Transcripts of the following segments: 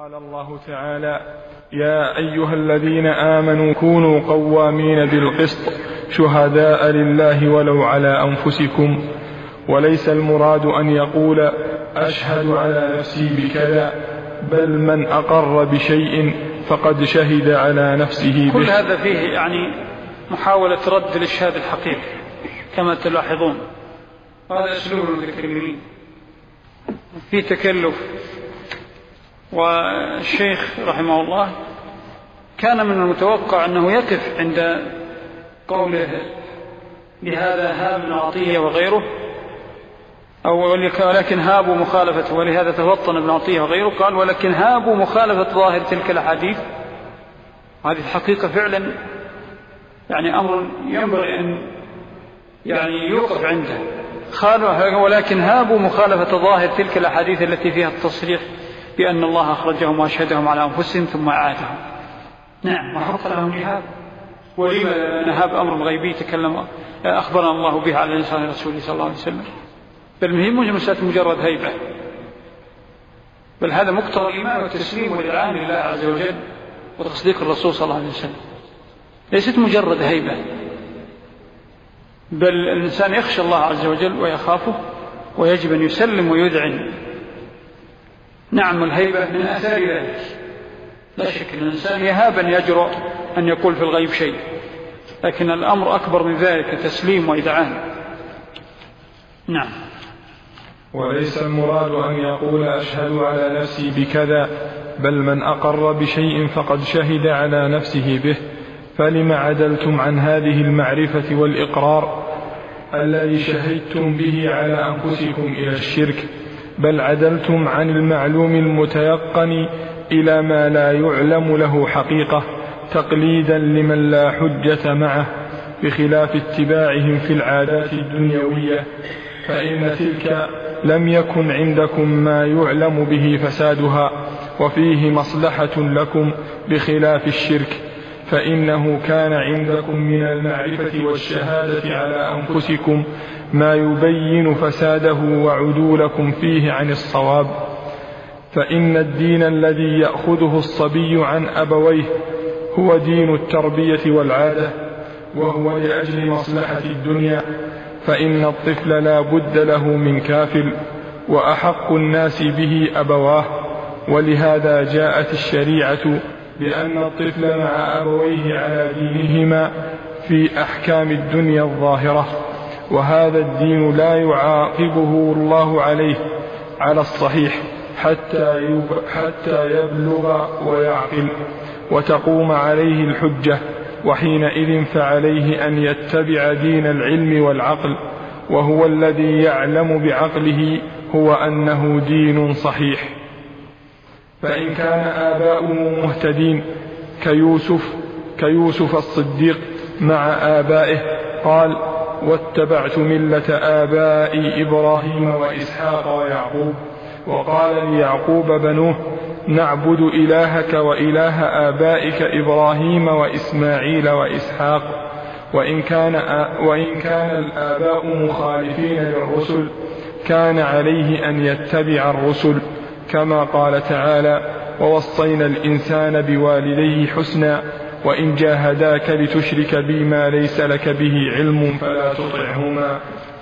قال الله تعالى: يا أيها الذين آمنوا كونوا قوامين بالقسط شهداء لله ولو على أنفسكم، وليس المراد أن يقول أشهد على نفسي بكذا، بل من أقر بشيء فقد شهد على نفسه به. كل هذا فيه يعني محاولة رد الإشهاد الحقيقي كما تلاحظون، هذا أسلوب المتكلمين في تكلف. والشيخ رحمه الله كان من المتوقع أنه يقف عند قوله لهذا هاب بن عطية وغيره، ولكن هابوا مخالفة، ولهذا تفطن ابن عطية وغيره، قال ولكن هابوا مخالفة ظاهر تلك الأحاديث. هذه الحقيقة فعلا يعني أمر ينبغي أن يعني يوقف عنده. قالوا ولكن هابوا مخالفة ظاهر تلك الأحاديث التي فيها التصريح بأن الله أخرجهم وأشهدهم على أنفسهم ثم أعادهم. نعم، وحق لهم لهاب. ولما نهاب أمر غيبي تكلم أخبرنا الله به على لسان رسوله صلى الله عليه وسلم، بل مهم مجرد هيبة، بل هذا مقتضى الإيمان والتسليم والإذعان لله عز وجل وتصديق الرسول صلى الله عليه وسلم، ليست مجرد هيبة، بل الإنسان يخشى الله عز وجل ويخافه ويجب أن يسلم ويذعن. نعم، الهيبة من آثار ذلك، لا شك أن الإنسان يهاب أن يجرؤ أن يقول في الغيب شيء، لكن الأمر أكبر من ذلك، تسليم وإذعان. نعم. وليس المراد أن يقول أشهد على نفسي بكذا، بل من أقر بشيء فقد شهد على نفسه به. فلم عدلتم عن هذه المعرفة والإقرار الذي شهدتم به على أنفسكم إلى الشرك، بل عدلتم عن المعلوم المتيقن إلى ما لا يعلم له حقيقة، تقليدا لمن لا حجة معه، بخلاف اتباعهم في العادات الدنيوية، فإن تلك لم يكن عندكم ما يعلم به فسادها وفيه مصلحة لكم، بخلاف الشرك، فإنه كان عندكم من المعرفة والشهادة على أنفسكم ما يبين فساده وعدولكم فيه عن الصواب. فإن الدين الذي يأخذه الصبي عن أبويه هو دين التربية والعادة، وهو لأجل مصلحة الدنيا، فإن الطفل لا بد له من كافل، وأحق الناس به أبواه، ولهذا جاءت الشريعة بأن الطفل مع أبويه على دينهما في أحكام الدنيا الظاهرة، وهذا الدين لا يعاقبه الله عليه على الصحيح حتى يبلغ ويعقل وتقوم عليه الحجة، وحينئذ فعليه أن يتبع دين العلم والعقل، وهو الذي يعلم بعقله هو أنه دين صحيح. فإن كان آباؤه مهتدين كيوسف الصديق مع آبائه قال: واتبعت ملة آبائي إبراهيم وإسحاق ويعقوب. وقال ليعقوب بنوه: نعبد إلهك وإله آبائك إبراهيم وإسماعيل وإسحاق. وإن كان الآباء مخالفين للرسل كان عليه أن يتبع الرسل، كما قال تعالى: ووصينا الإنسان بوالديه حسنا وإن جاهداك لتشرك بي ما ليس لك به علم فلا تطعهما.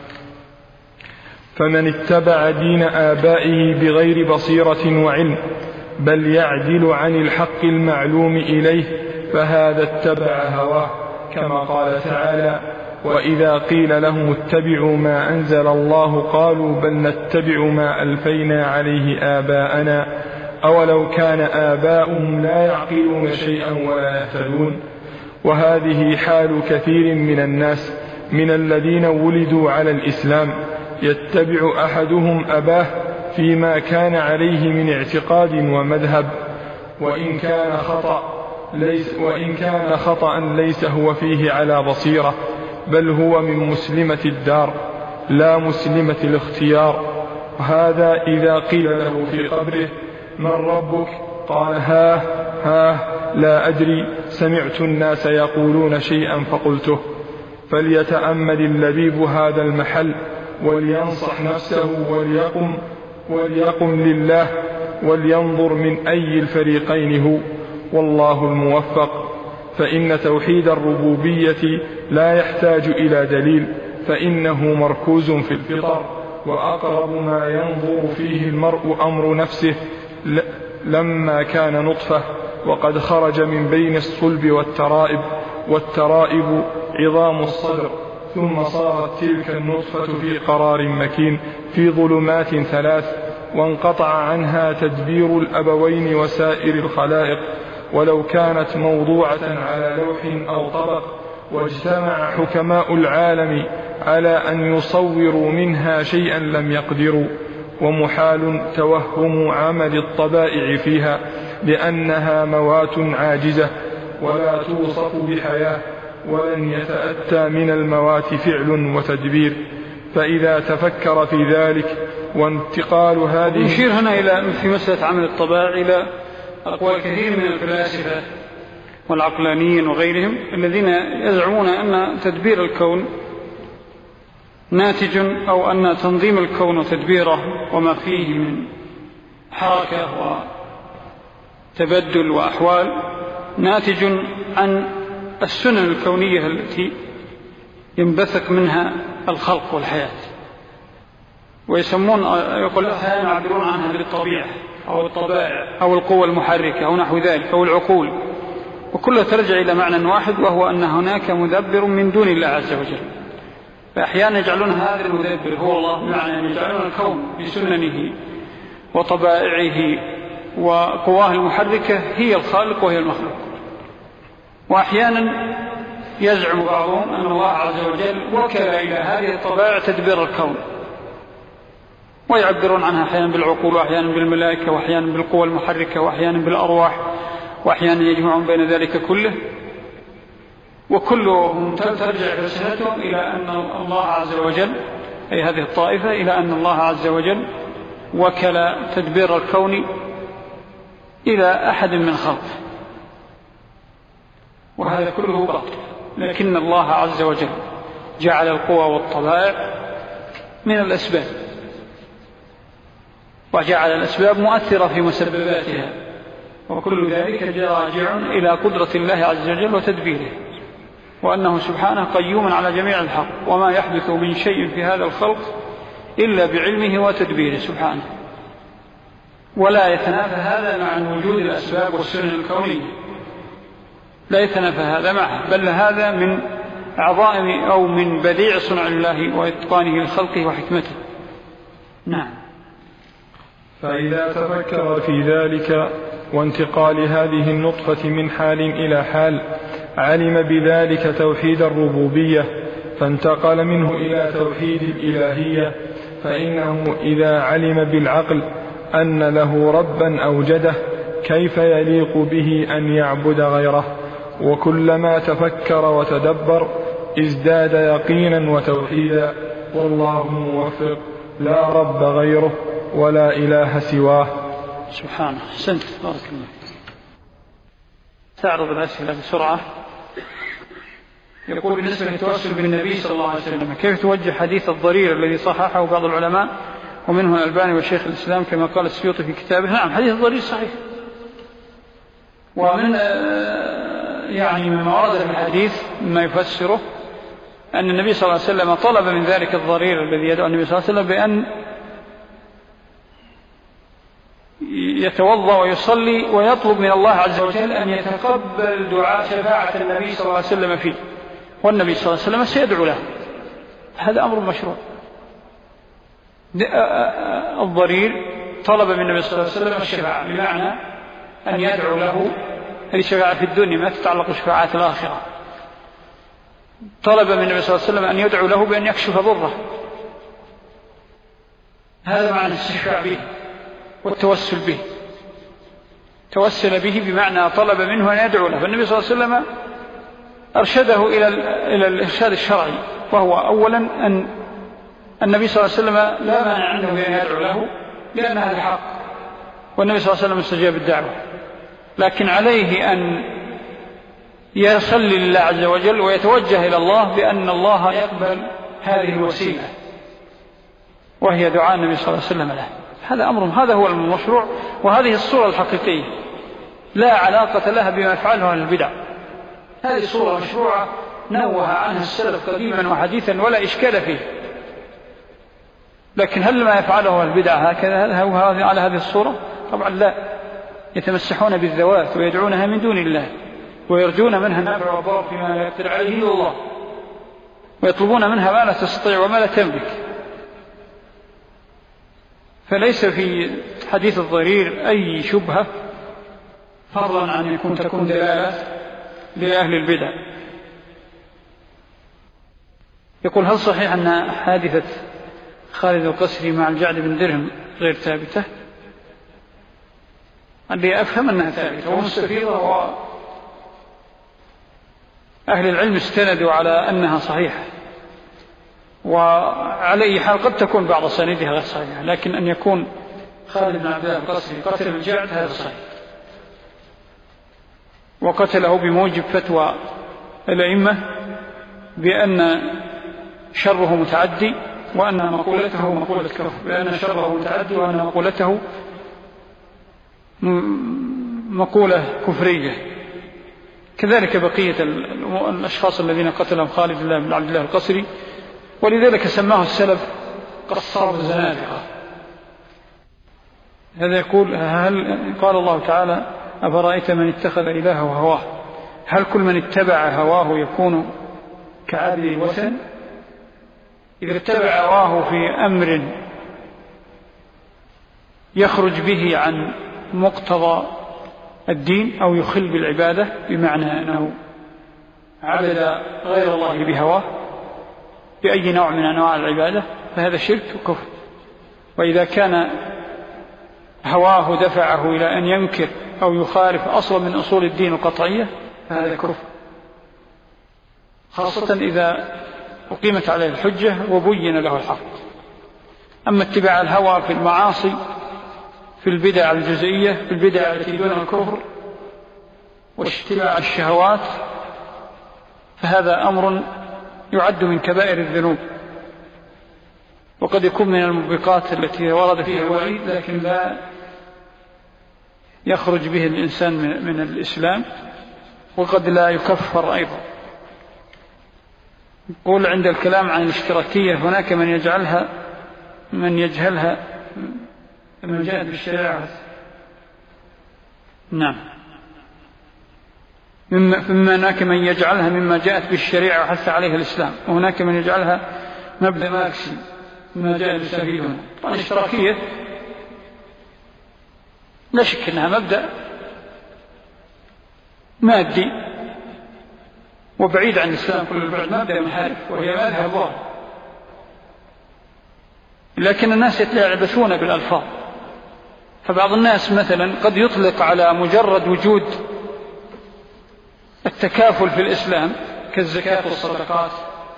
فمن اتبع دين آبائه بغير بصيرة وعلم، بل يعدل عن الحق المعلوم إليه، فهذا اتبع هواه، كما قال تعالى: وإذا قيل لهم اتبعوا ما أنزل الله قالوا بل نتبع ما ألفينا عليه آباءنا أولو كان آباؤهم لا يعقلون شيئا ولا يهتدون. وهذه حال كثير من الناس من الذين ولدوا على الإسلام، يتبع أحدهم أباه فيما كان عليه من اعتقاد ومذهب، وإن كان خطأ ليس هو فيه على بصيرة، بل هو من مسلمة الدار لا مسلمة الاختيار. وهذا إذا قيل له في قبره: من ربك؟ قال: ها لا أدري، سمعت الناس يقولون شيئا فقلته. فليتأمل اللبيب هذا المحل ولينصح نفسه وليقم لله ولينظر من أي الفريقين هو، والله الموفق. فإن توحيد الربوبية لا يحتاج إلى دليل، فإنه مركوز في الفطر، وأقرب ما ينظر فيه المرء أمر نفسه لما كان نطفة، وقد خرج من بين الصلب والترائب عظام الصدر، ثم صارت تلك النطفة في قرار مكين في ظلمات 3، وانقطع عنها تدبير الأبوين وسائر الخلائق، ولو كانت موضوعة على لوح أو طبق، واجتمع حكماء العالم على أن يصوروا منها شيئا لم يقدروا، ومحال توهم عمل الطبائع فيها، لأنها موات عاجزة ولا توصف بحياة، ولن يتأتى من الموات فعل وتدبير. فإذا تفكر في ذلك وانتقال هذه، نشير هنا إلى في مسألة عمل الطبائع إلى أقوال كثير من الفلاسفة والعقلانيين وغيرهم الذين يزعمون أن تدبير الكون ناتج، أو أن تنظيم الكون وتدبيره وما فيه من حركة وتبدل وأحوال ناتج عن السنن الكونية التي ينبثق منها الخلق والحياة، ويسمون يقول أحيانا يعبرون عنها بالطبيعة أو الطبائع أو القوى المحركة أو نحو ذلك أو العقول، وكلها ترجع إلى معنى واحد، وهو أن هناك مدبر من دون الله عز وجل. فأحيانا يجعلون هذا المدبر هو الله، بمعنى أن يجعلون الكون بسننه وطبائعه وقواه المحركة هي الخالق وهي المخلوق. وأحيانا يزعم بعضهم أن الله عز وجل وكل إلى هذه الطبائع تدبير الكون، ويعبرون عنها أحيانا بالعقول، وأحيانا بالملائكة، وأحيانا بالقوى المحركة، وأحيانا بالأرواح، وأحيانا يجمعون بين ذلك كله، وكلهم ترجع رسالتهم إلى أن الله عز وجل، أي هذه الطائفة، إلى أن الله عز وجل وكل تدبير الكون إلى أحد من خلقه، وهذا كله باطل. لكن الله عز وجل جعل القوى والطبائع من الأسباب، وجعل الأسباب مؤثرة في مسبباتها، وكل ذلك راجع إلى قدرة الله عز وجل وتدبيره، وأنه سبحانه قيوم على جميع الحق، وما يحدث من شيء في هذا الخلق إلا بعلمه وتدبيره سبحانه. ولا يتنافى هذا مع وجود الأسباب والسنن الكونية، لا يتنافى هذا معه، بل هذا من عظائم أو من بديع صنع الله وإتقانه لخلقه وحكمته. نعم. فإذا تفكر في ذلك وانتقال هذه النطفة من حال إلى حال، علم بذلك توحيد الربوبية، فانتقل منه إلى توحيد الإلهية. فإنه إذا علم بالعقل أن له ربا أوجده، كيف يليق به أن يعبد غيره؟ وكلما تفكر وتدبر ازداد يقينا وتوحيدا، والله موفق، لا رب غيره ولا إله سواه. سبحانه. أحسنت، بارك الله. تعرض الأسئلة بسرعة. يقول بالنسبة للتوسل بالنبي صلى الله عليه وسلم، كيف توجه حديث الضرير الذي صححه بعض العلماء ومنه الألباني وشيخ الإسلام كما قال السيوطي في كتابه؟ نعم، حديث الضرير صحيح، ومن يعني من ورد في الحديث ما يفسره أن النبي صلى الله عليه وسلم طلب من ذلك الضرير الذي يدعو النبي صلى الله عليه وسلم بأن يتوضأ ويصلي ويطلب من الله عز وجل أن يتقبل دعاء شفاعة النبي صلى الله عليه وسلم فيه، والنبي صلى الله عليه وسلم سيدعو له. هذا أمر مشروع. الضرير طلب من النبي صلى الله عليه وسلم الشفاعة، بمعنى أن يدعو له الشفاعة في الدنيا، ما تتعلق شفاعات الآخرة. طلب من النبي صلى الله عليه وسلم أن يدعو له بأن يكشف ضره، هذا معنى الاستشفاع به والتوسل به. توسل به بمعنى طلب منه أن يدعو له، فالنبي صلى الله عليه وسلم أرشده إلى الإرشاد الشرعي، وهو أولا أن النبي صلى الله عليه وسلم لا مانع عنه بأن يدعو له لأن هذا حق، والنبي صلى الله عليه وسلم استجاب الدعوة، لكن عليه أن يصلي لله عز وجل ويتوجه إلى الله بأن الله يقبل هذه الوسيلة، وهي دعاء النبي صلى الله عليه وسلم له. هذا أمر، هذا هو المشروع، وهذه الصورة الحقيقية لا علاقة لها بما يفعله أهل البدع. هذه صورة مشروعة نوه عنها السلف قديما وحديثا ولا إشكال فيه. لكن هل ما يفعله البدع هكذا هو على هذه الصورة؟ طبعا لا، يتمسحون بالذوات ويدعونها من دون الله ويرجون منها النفع والضر فيما لا يقدر عليه إلا الله، ويطلبون منها ما لا تستطيع وما لا تملك. فليس في حديث الضرير أي شبهة فضلا عن تكون دلالات لأهل البدع. يقول: هل صحيح أن حادثة خالد القسري مع الجعد بن درهم غير ثابتة؟ اللي أفهم أنها ثابتة ومستفيضة، وأهل العلم استندوا على أنها صحيحة، وعلى أي حال قد تكون بعض سندها غير صحيحة، لكن أن يكون خالد بن عبد الله القسري قتل الجعد هذا صحيح، وقتله بموجب فتوى الأئمة بأن شره متعدي وأن مقولته مقولة كفر، بأن شره متعدي وأن مقولته مقولة كفرية. كذلك بقية الأشخاص الذين قتلهم خالد بن عبد الله القسري، ولذلك سماه السلف قصاب الزنادقة. هذا يقول: هل قال الله تعالى: أفرأيت من اتخذ إلهه هواه، هل كل من اتبع هواه يكون كعابد الوثن؟ إذا اتبع هواه في أمر يخرج به عن مقتضى الدين أو يخل بالعبادة، بمعنى أنه عبد غير الله بهواه بأي نوع من أنواع العبادة، فهذا شرك وكفر. وإذا كان هواه دفعه إلى أن ينكر أو يخالف أصلا من أصول الدين القطعية، فهذا كفر، خاصة إذا أقيمت عليه الحجة وبين له الحق. أما اتباع الهوى في المعاصي، في البدع الجزئية، في البدع التي دون الكفر، واتباع الشهوات، فهذا أمر يعد من كبائر الذنوب، وقد يكون من الموبقات التي ورد فيها الوعيد، لكن لا يخرج به الإنسان من الإسلام، وقد لا يكفر أيضا. يقول: عند الكلام عن الاشتراكية هناك من يجهلها من جاءت بالشريعة. نعم، هناك من يجعلها مما جاءت بالشريعة وحث عليها الإسلام، وهناك من يجعلها مبدأ ماركسي مما جاء بالسفيدون. الاشتراكية لا شك أنها مبدأ مادي وبعيد عن الإسلام كل البعد، مبدأ منحرف، وهي مذهب الله. لكن الناس يتلعبثون بالألفاظ، فبعض الناس مثلا قد يطلق على مجرد وجود التكافل في الإسلام كالزكاة والصدقات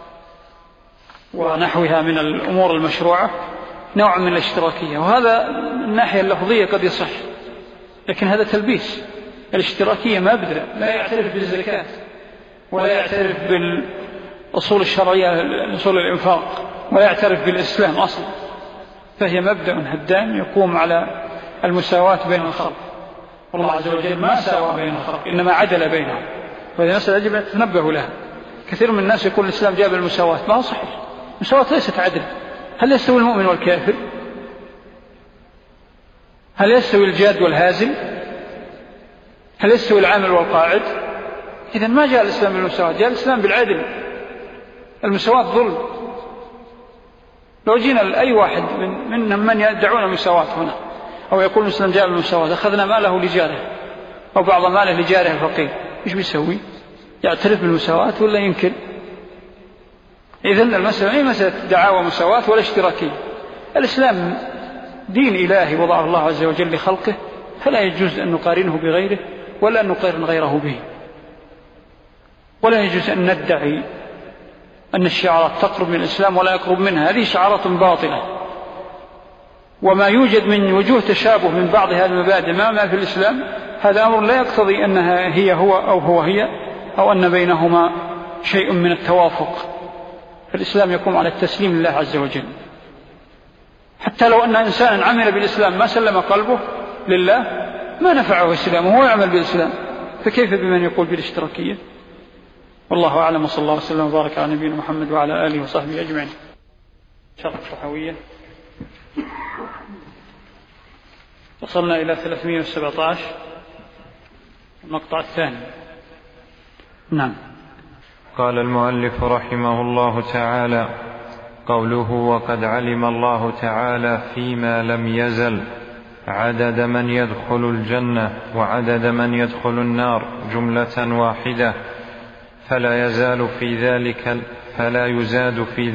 ونحوها من الأمور المشروعة نوع من الاشتراكية، وهذا من الناحية اللفظية قد يصح، لكن هذا تلبيس. الاشتراكية مبدأ لا يعترف بالزكاة ولا يعترف بالأصول الشرعية، أصول الإنفاق، ولا يعترف بالإسلام أصلا، فهي مبدأ هدام يقوم على المساواة بين الخلق، والله عز وجل ما ساوى بين الخلق إنما عدل بينهم، وهذه مسألة يجب أن تنبه لها. كثير من الناس يقول الإسلام جاب المساواة، ما هو صحيح، المساواة ليست عدل. هل يستوي المؤمن والكافر؟ هل يستوي الجاد والهازل؟ هل يستوي العامل والقاعد؟ إذن ما جاء الإسلام بالمساواة، جاء الإسلام بالعدل. المساواة ظلم. لو جينا لأي واحد من يدعون المساواة هنا أو يقول الإسلام جاء بالمساواة، أخذنا ماله لجاره أو بعض ماله لجاره الفقير، إيش بيسوي؟ يعترف بالمساواة ولا ينكر؟ إذن المسألة أي مسألة دعاوى مساواة ولا اشتراكية. الإسلام دين إلهي وضعه الله عز وجل لخلقه، فلا يجوز أن نقارنه بغيره ولا أن نقارن غيره به، ولا يجوز أن ندعي أن الشعارات تقرب من الإسلام ولا يقرب منها، هذه شعارات باطلة. وما يوجد من وجوه تشابه من بعض هذه المبادئ ما في الإسلام، هذا أمر لا يقتضي أنها هي هو أو هو هي، أو أن بينهما شيء من التوافق. فالإسلام يقوم على التسليم لله عز وجل. حتى لو أن إنسانا عمل بالإسلام ما سلم قلبه لله ما نفعه إسلامه، هو يعمل بالإسلام، فكيف بمن يقول بالاشتراكية؟ والله أعلم، وصلى الله وسلم وبارك على نبينا محمد وعلى آله وصحبه أجمعين. شرح الطحاوية. وصلنا إلى 317 المقطع الثاني. نعم. قال المؤلف رحمه الله تعالى: قوله وقد علم الله تعالى فيما لم يزل عدد من يدخل الجنة وعدد من يدخل النار جملة واحدة، فلا يزاد في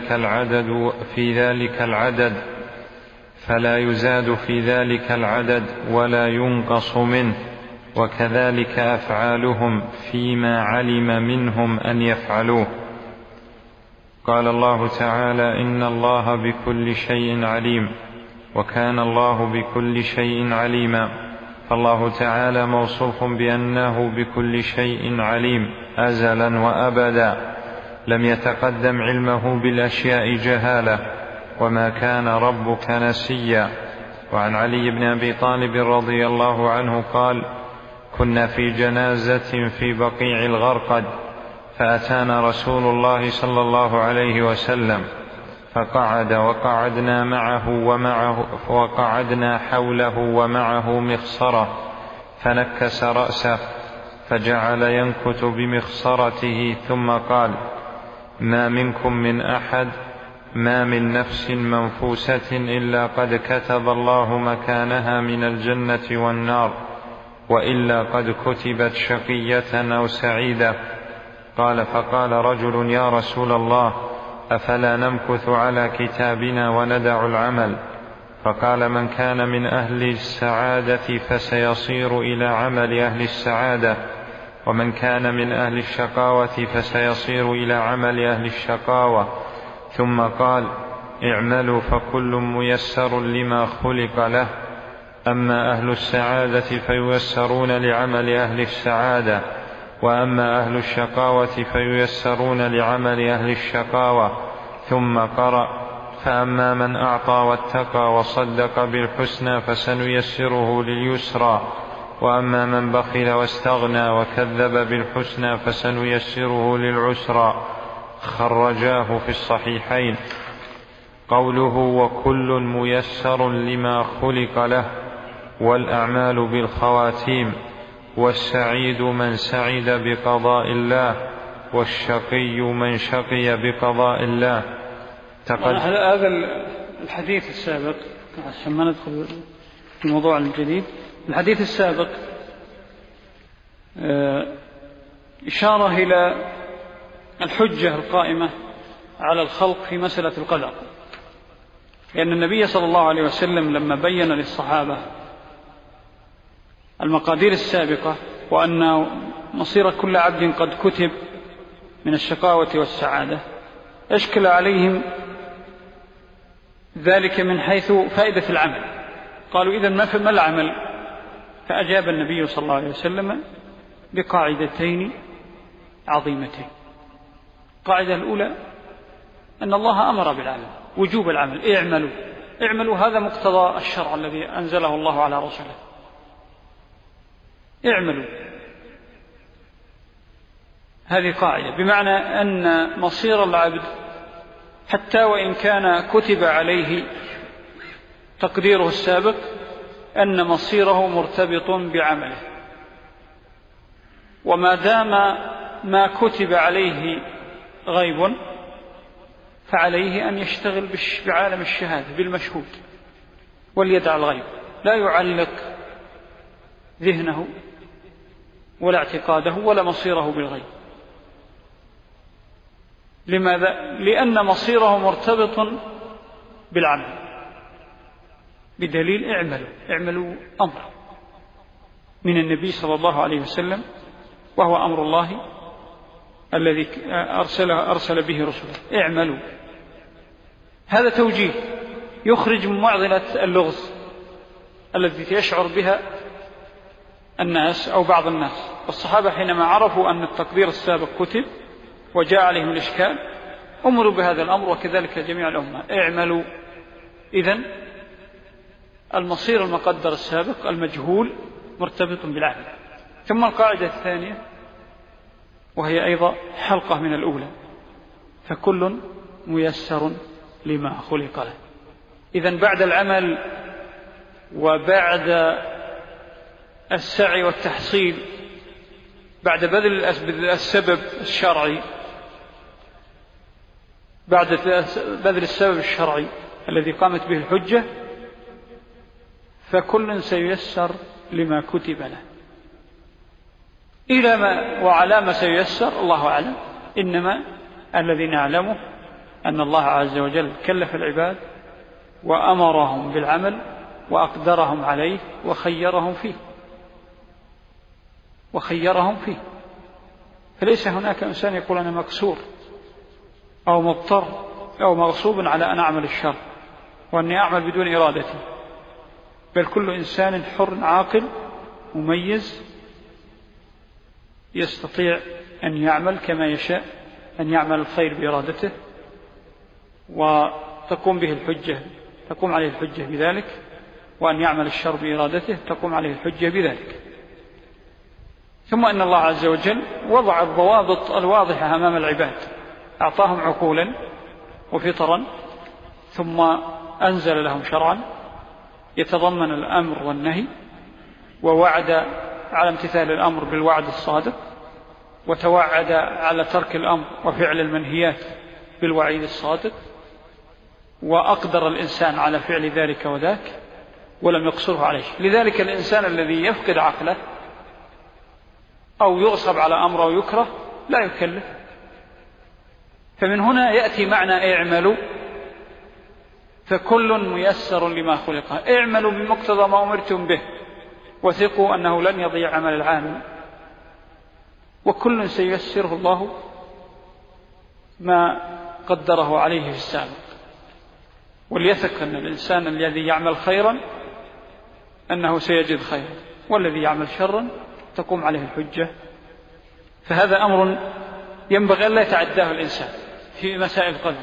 ذلك العدد ولا ينقص منه، وكذلك أفعالهم فيما علم منهم أن يفعلوه. قال الله تعالى: إن الله بكل شيء عليم، وكان الله بكل شيء عليما. فالله تعالى موصوف بأنه بكل شيء عليم أزلا وأبدا، لم يتقدم علمه بالأشياء جهالة، وما كان ربك نسيا. وعن علي بن أبي طالب رضي الله عنه قال: كنا في جنازة في بقيع الغرقد، فأتانا رسول الله صلى الله عليه وسلم فقعد، وقعدنا حوله ومعه مخصرة، فنكس رأسه فجعل ينكت بمخصرته، ثم قال: ما منكم من أحد، ما من نفس منفوسة إلا قد كتب الله مكانها من الجنة والنار، وإلا قد كتبت شقية أو سعيدة. قال: فقال رجل: يا رسول الله، أفلا نمكث على كتابنا وندع العمل؟ فقال: من كان من أهل السعادة فسيصير إلى عمل أهل السعادة، ومن كان من أهل الشقاوة فسيصير إلى عمل أهل الشقاوة. ثم قال: اعملوا فكل ميسر لما خلق له، أما أهل السعادة فييسرون لعمل أهل السعادة، وأما أهل الشقاوة فييسرون لعمل أهل الشقاوة. ثم قرأ: فأما من أعطى واتقى وصدق بالحسنى فسنيسره لليسرى، وأما من بخل واستغنى وكذب بالحسنى فسنيسره للعسرى. خرجاه في الصحيحين. قوله وكل ميسر لما خلق له، والأعمال بالخواتيم، والسعيد من سعد بقضاء الله، والشقي من شقي بقضاء الله. هذا الحديث السابق، عشان ما ندخل في الموضوع الجديد، الحديث السابق إشارة إلى الحجة القائمة على الخلق في مسألة القدر، لأن النبي صلى الله عليه وسلم لما بين للصحابة المقادير السابقة وأن مصير كل عبد قد كتب من الشقاوة والسعادة، أشكل عليهم ذلك من حيث فائدة العمل. قالوا: إذن ما العمل؟ فأجاب النبي صلى الله عليه وسلم بقاعدتين عظيمتين. القاعدة الأولى أن الله أمر بالعمل، وجوب العمل، اعملوا، هذا مقتضى الشرع الذي أنزله الله على رسوله، اعملوا. هذه قاعدة، بمعنى أن مصير العبد حتى وإن كان كتب عليه تقديره السابق أن مصيره مرتبط بعمله، وما دام ما كتب عليه غيب فعليه أن يشتغل بعالم الشهادة بالمشهود، وليدع الغيب، لا يعلق ذهنه ولا اعتقاده ولا مصيره بالغيب. لماذا؟ لأن مصيره مرتبط بالعمل، بدليل اعملوا أمر من النبي صلى الله عليه وسلم، وهو أمر الله الذي أرسل به رسله، اعملوا. هذا توجيه يخرج من معضلة اللغز التي يشعر بها الناس أو بعض الناس. والصحابة حينما عرفوا أن التقدير السابق كتب وجاء عليهم الإشكال أمروا بهذا الأمر، وكذلك جميع الأمة، اعملوا إذن المصير المقدر السابق المجهول مرتبط بالعمل. ثم القاعدة الثانية وهي أيضا حلقة من الأولى: فكل ميسر لما خلق له. إذن بعد العمل وبعد السعي والتحصيل، بعد بذل السبب الشرعي، بعد بذل السبب الشرعي الذي قامت به الحجة، فكل سييسر لما كتب له. إلى ما وعلى ما سييسر الله أعلم، إنما الذي نعلمه أن الله عز وجل كلف العباد وأمرهم بالعمل وأقدرهم عليه وخيرهم فيه. فليس هناك إنسان يقول أنا مكسور أو مضطر أو مغصوب على أن أعمل الشر وأني أعمل بدون إرادتي، بل كل إنسان حر عاقل مميز يستطيع أن يعمل كما يشاء، أن يعمل الخير بإرادته وتقوم عليه الحجة بذلك، وأن يعمل الشر بإرادته تقوم عليه الحجة بذلك. ثم أن الله عز وجل وضع الضوابط الواضحة أمام العباد، أعطاهم عقولا وفطرا، ثم أنزل لهم شرعا يتضمن الأمر والنهي، ووعد على امتثال الأمر بالوعد الصادق، وتوعد على ترك الأمر وفعل المنهيات بالوعيد الصادق، وأقدر الإنسان على فعل ذلك وذاك ولم يقصره عليه. لذلك الإنسان الذي يفقد عقله أو يغصب على أمر أو يكره لا يكلف. فمن هنا يأتي معنى اعملوا فكل ميسر لما خلق. اعملوا بمقتضى ما أمرتم به، وثقوا أنه لن يضيع عمل العامل، وكل سييسره الله ما قدره عليه في السابق. وليثق أن الإنسان الذي يعمل خيرا أنه سيجد خيرا، والذي يعمل شرا تقوم عليه الحجة. فهذا أمر ينبغي أن لا يتعداه الإنسان في مسائل القدر،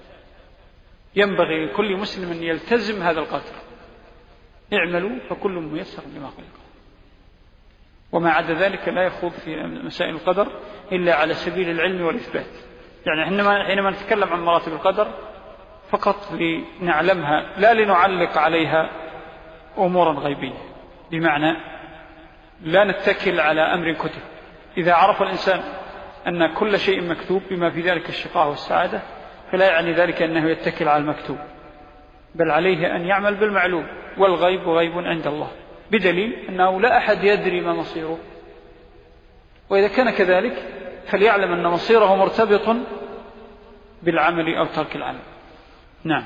ينبغي لكل مسلم أن يلتزم هذا القدر: اعملوا فكل ميسر لما خلق. وما عدا ذلك لا يخوض في مسائل القدر إلا على سبيل العلم والإثبات. يعني حينما نتكلم عن مراتب القدر فقط لنعلمها، لا لنعلق عليها أمورا غيبية، بمعنى لا نتكل على أمر كتب. إذا عرف الإنسان أن كل شيء مكتوب بما في ذلك الشقاء والسعادة، فلا يعني ذلك أنه يتكل على المكتوب، بل عليه أن يعمل بالمعلوم، والغيب غيب عند الله، بدليل أنه لا أحد يدري ما مصيره. وإذا كان كذلك فليعلم أن مصيره مرتبط بالعمل أو ترك العمل. نعم.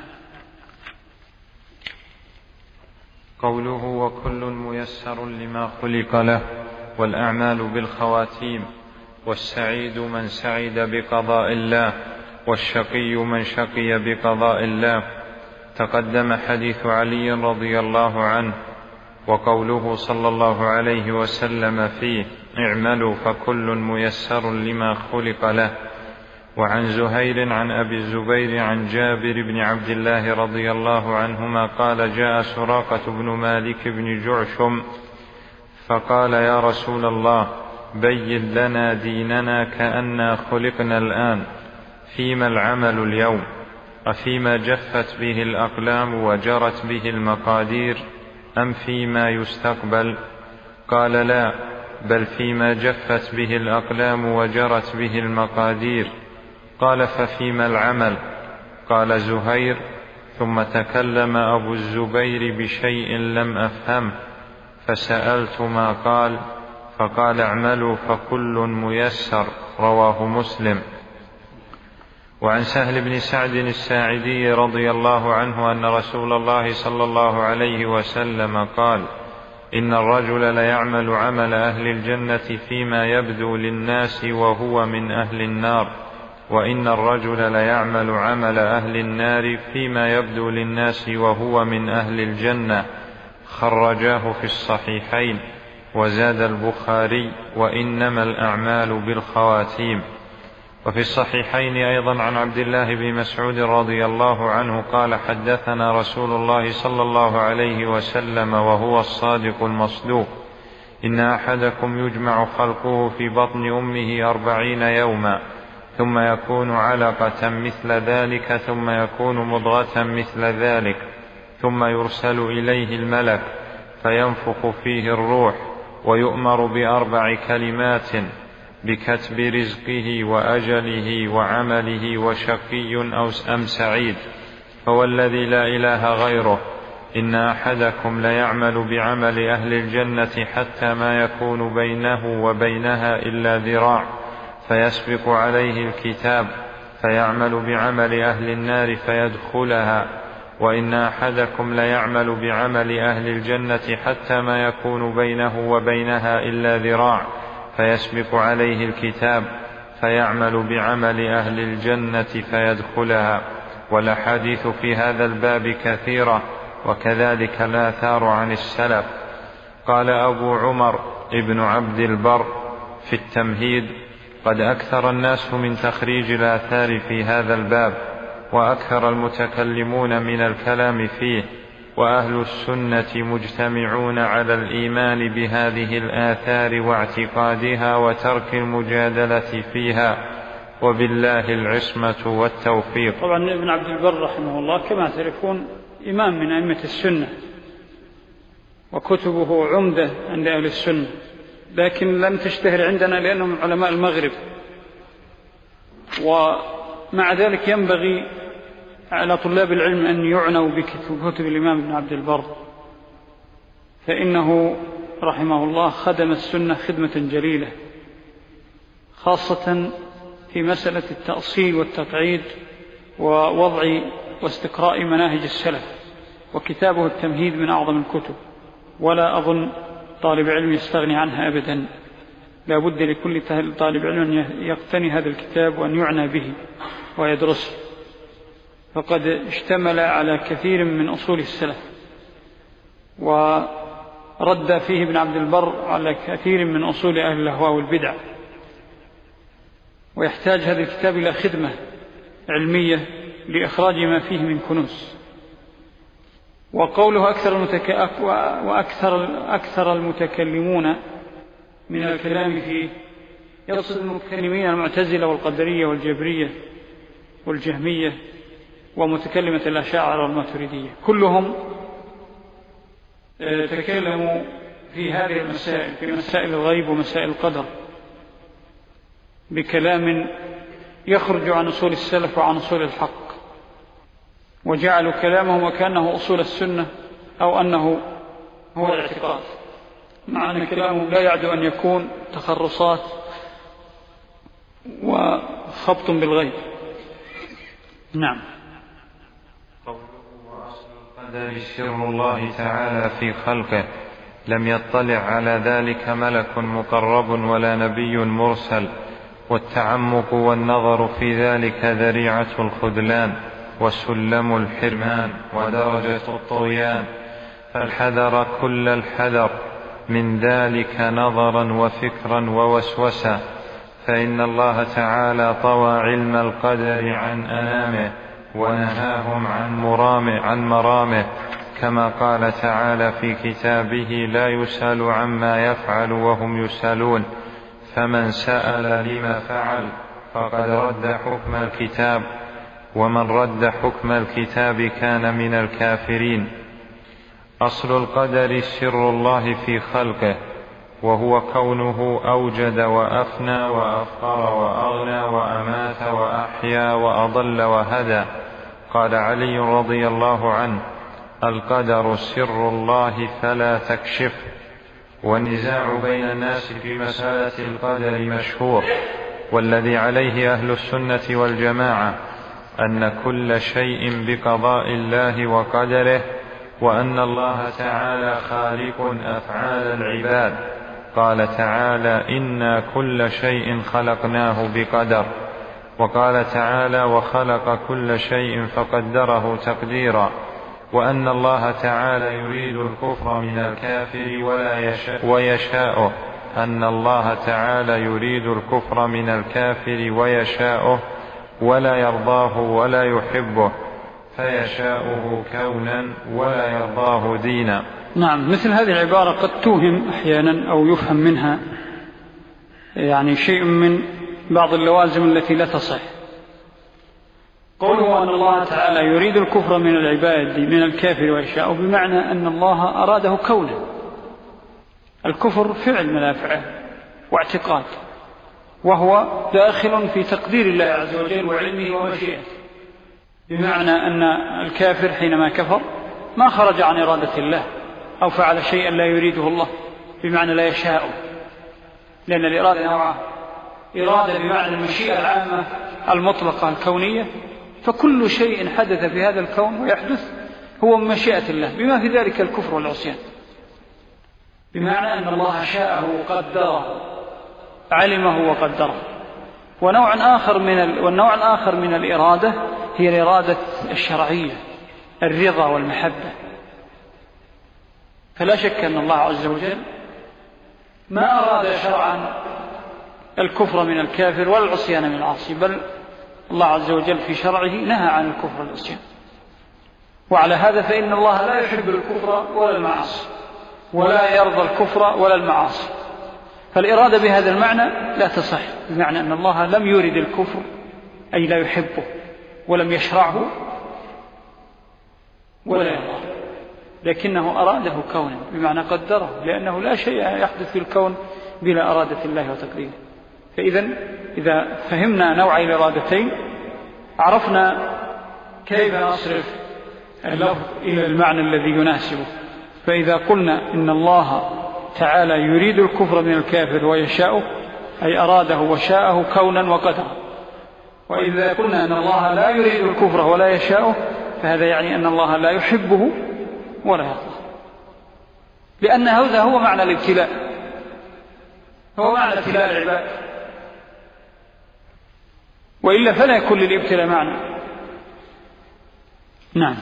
قوله وكل ميسر لما خلق له، والأعمال بالخواتيم، والسعيد من سعد بقضاء الله، والشقي من شقي بقضاء الله. تقدم حديث علي رضي الله عنه، وقوله صلى الله عليه وسلم فيه: اعملوا فكل ميسر لما خلق له. وعن زهير عن أبي الزبير عن جابر بن عبد الله رضي الله عنهما قال: جاء سراقة بن مالك بن جعشم فقال: يا رسول الله، بين لنا ديننا كأننا خلقنا الآن، فيما العمل اليوم؟ أفيما جفت به الأقلام وجرت به المقادير، أم فيما يستقبل؟ قال: لا، بل فيما جفت به الأقلام وجرت به المقادير. قال: ففيما العمل؟ قال زهير: ثم تكلم أبو الزبير بشيء لم أفهمه، فسألت ما قال، فقال: اعملوا فكل ميسر. رواه مسلم. وعن سهل بن سعد الساعدي رضي الله عنه أن رسول الله صلى الله عليه وسلم قال: إن الرجل ليعمل عمل أهل الجنة فيما يبدو للناس وهو من أهل النار، وإن الرجل ليعمل عمل أهل النار فيما يبدو للناس وهو من أهل الجنة. خرجاه في وفي الصحيحين أيضا عن عبد الله بن مسعود رضي الله عنه قال حدثنا رسول الله صلى الله عليه وسلم وهو الصادق المصدوق إن أحدكم يجمع خلقه في بطن أمه 40 يوما ثم يكون علقة مثل ذلك ثم يكون مضغة مثل ذلك ثم يرسل إليه الملك فينفخ فيه الروح ويؤمر ب4 كلمات بكتب رزقه وأجله وعمله وشقي أم سعيد فوالذي لا إله غيره إن أحدكم ليعمل بعمل أهل الجنة حتى ما يكون بينه وبينها إلا ذراع فيسبق عليه الكتاب فيعمل بعمل أهل النار فيدخلها وإن أحدكم ليعمل بعمل أهل الجنة حتى ما يكون بينه وبينها إلا ذراع فيسبق عليه الكتاب فيعمل بعمل أهل الجنة فيدخلها. والأحاديث في هذا الباب كثيرة وكذلك الآثار عن السلف. قال أبو عمر ابن عبد البر في التمهيد قد أكثر الناس من تخريج الآثار في هذا الباب وأكثر المتكلمون من الكلام فيه وأهل السنة مجتمعون على الإيمان بهذه الآثار واعتقادها وترك المجادلة فيها وبالله العصمة والتوفيق. طبعا ابن عبد البر رحمه الله كما تعرفون إمام من أئمة السنة وكتبه عمدة عند أهل السنة، لكن لم تشتهر عندنا لأنهم علماء المغرب، ومع ذلك ينبغي على طلاب العلم أن يعنوا بكتب الإمام ابن عبد البر، فإنه رحمه الله خدم السنة خدمة جليلة، خاصة في مسألة التأصيل والتقعيد ووضع واستقراء مناهج السلف، وكتابه التمهيد من أعظم الكتب، ولا أظن طالب علم يستغني عنها أبدا، لا بد لكل طالب علم أن يقتني هذا الكتاب وأن يعنى به ويدرسه، فقد اشتمل على كثير من أصول السلف، ورد فيه ابن عبد البر على كثير من أصول أهل الأهواء والبدع، ويحتاج هذا الكتاب إلى خدمة علمية لإخراج ما فيه من كنوز. وقوله أكثر المتكلمون من الكلام فيه يقصد المتكلمين المعتزلة والقدرية والجبرية والجهمية ومتكلمة الأشاعرة والماتريدية، كلهم تكلموا في هذه المسائل، في مسائل الغيب ومسائل القدر، بكلام يخرج عن أصول السلف وعن أصول الحق، وجعلوا كلامهم وكأنه أصول السنة أو أنه هو الاعتقاد، مع أن كلامهم لا يعد أن يكون تخرصات وخبط بالغيب. نعم. قوله وأصل القدر سر الله تعالى في خلقه، لم يطلع على ذلك ملك مقرب ولا نبي مرسل، والتعمق والنظر في ذلك ذريعة الخذلان وسلم الحرمان ودرجة الطغيان، فالحذر كل الحذر من ذلك نظرا وفكرا ووسوسة، فإن الله تعالى طوى علم القدر عن أنامه ونهاهم عن مرامه، كما قال تعالى في كتابه لا يسأل عما يفعل وهم يسألون، فمن سأل لما فعل فقد رد حكم الكتاب، ومن رد حكم الكتاب كان من الكافرين. أصل القدر سر الله في خلقه، وهو كونه أوجد وأفنى وأفقر وأغنى وأمات وأحيا وأضل وهدى. قال علي رضي الله عنه القدر سر الله فلا تكشف. والنزاع بين الناس في مسألة القدر مشهور، والذي عليه أهل السنة والجماعة أن كل شيء بقضاء الله وقدره، وأن الله تعالى خالق أفعال العباد. قال تعالى إنا كل شيء خلقناه بقدر، وقال تعالى وخلق كل شيء فقدره تقديرا، وأن الله تعالى يريد الكفر من الكافر ويشاءه، أن الله تعالى يريد الكفر من الكافر ويشاؤه ولا يرضاه ولا يحبه، فيشاؤه كونا ولا يرضاه دينا. نعم، مثل هذه العبارة قد توهم أحيانا أو يفهم منها يعني شيء من بعض اللوازم التي لا تصح. قوله أن الله تعالى يريد الكفر من العباد من الكافر ويشاؤه، بمعنى أن الله أراده كونا. الكفر فعل من الأفعال واعتقاد، وهو داخل في تقدير الله عز وجل وعلمه ومشيئته، بمعنى أن الكافر حينما كفر ما خرج عن إرادة الله أو فعل شيئا لا يريده الله، بمعنى لا يشاءه، لأن الإرادة نوعان: إرادة بمعنى المشيئة العامة المطلقة الكونية، فكل شيء حدث في هذا الكون ويحدث هو من مشيئة الله، بما في ذلك الكفر والعصيان، بمعنى أن الله شاءه وقدره، علمه وقدره. والنوع الآخر من الإرادة هي الإرادة الشرعية، الرضا والمحبة. فلا شك أن الله عز وجل ما أراد شرعا الكفر من الكافر ولا العصيان من العاصي، بل الله عز وجل في شرعه نهى عن الكفر والعصيان. وعلى هذا فإن الله لا يحب الكفر ولا المعاصي، ولا يرضى الكفر ولا المعاصي. فالإرادة بهذا المعنى لا تصح، بمعنى أن الله لم يرد الكفر أي لا يحبه ولم يشرعه ولا يرضاه، لكنه أراده كونا، بمعنى قدره، لأنه لا شيء يحدث في الكون بلا إرادة الله وتقديره. إذا فهمنا نوعي الإرادتين عرفنا كيف نصرف اللفظ إلى المعنى الذي يناسبه. فإذا قلنا إن الله تعالى يريد الكفر من الكافر ويشاؤه، أي أراده وشاءه كونا وقدرا. وإذا قلنا أن الله لا يريد الكفر ولا يشاؤه، فهذا يعني أن الله لا يحبه ولا يرضاه، لأن هذا هو معنى الابتلاء، هو معنى ابتلاء العباد، وإلا فلا يكون للابتلاء معنى. نعم.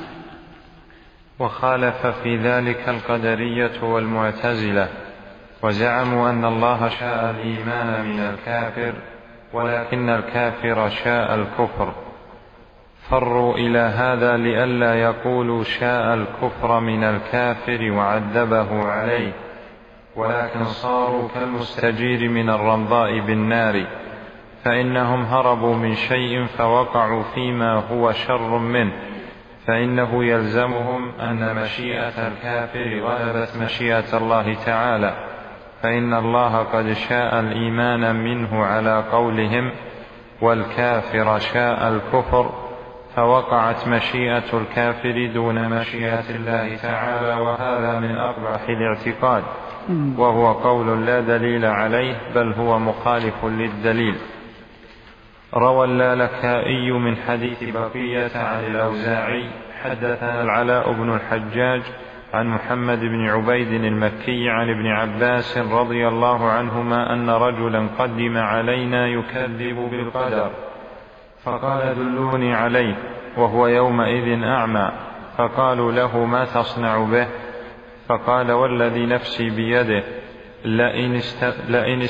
وخالف في ذلك القدرية والمعتزلة، وزعموا أن الله شاء الإيمان من الكافر ولكن الكافر شاء الكفر، فروا إلى هذا لئلا يقولوا شاء الكفر من الكافر وعذبه عليه، ولكن صاروا كالمستجير من الرمضاء بالنار، فإنهم هربوا من شيء فوقعوا فيما هو شر منه، فإنه يلزمهم أن مشيئة الكافر غلبت مشيئة الله تعالى، فإن الله قد شاء الإيمان منه على قولهم والكافر شاء الكفر، فوقعت مشيئة الكافر دون مشيئة الله تعالى، وهذا من أقبح الاعتقاد، وهو قول لا دليل عليه بل هو مخالف للدليل. روى اللالكائي من حديث بقية عن الأوزاعي حدثنا العلاء بن الحجاج عن محمد بن عبيد المكي عن ابن عباس رضي الله عنهما أن رجلا قدم علينا يكذب بالقدر، فقال دلوني عليه، وهو يومئذ أعمى، فقالوا له ما تصنع به؟ فقال والذي نفسي بيده لئن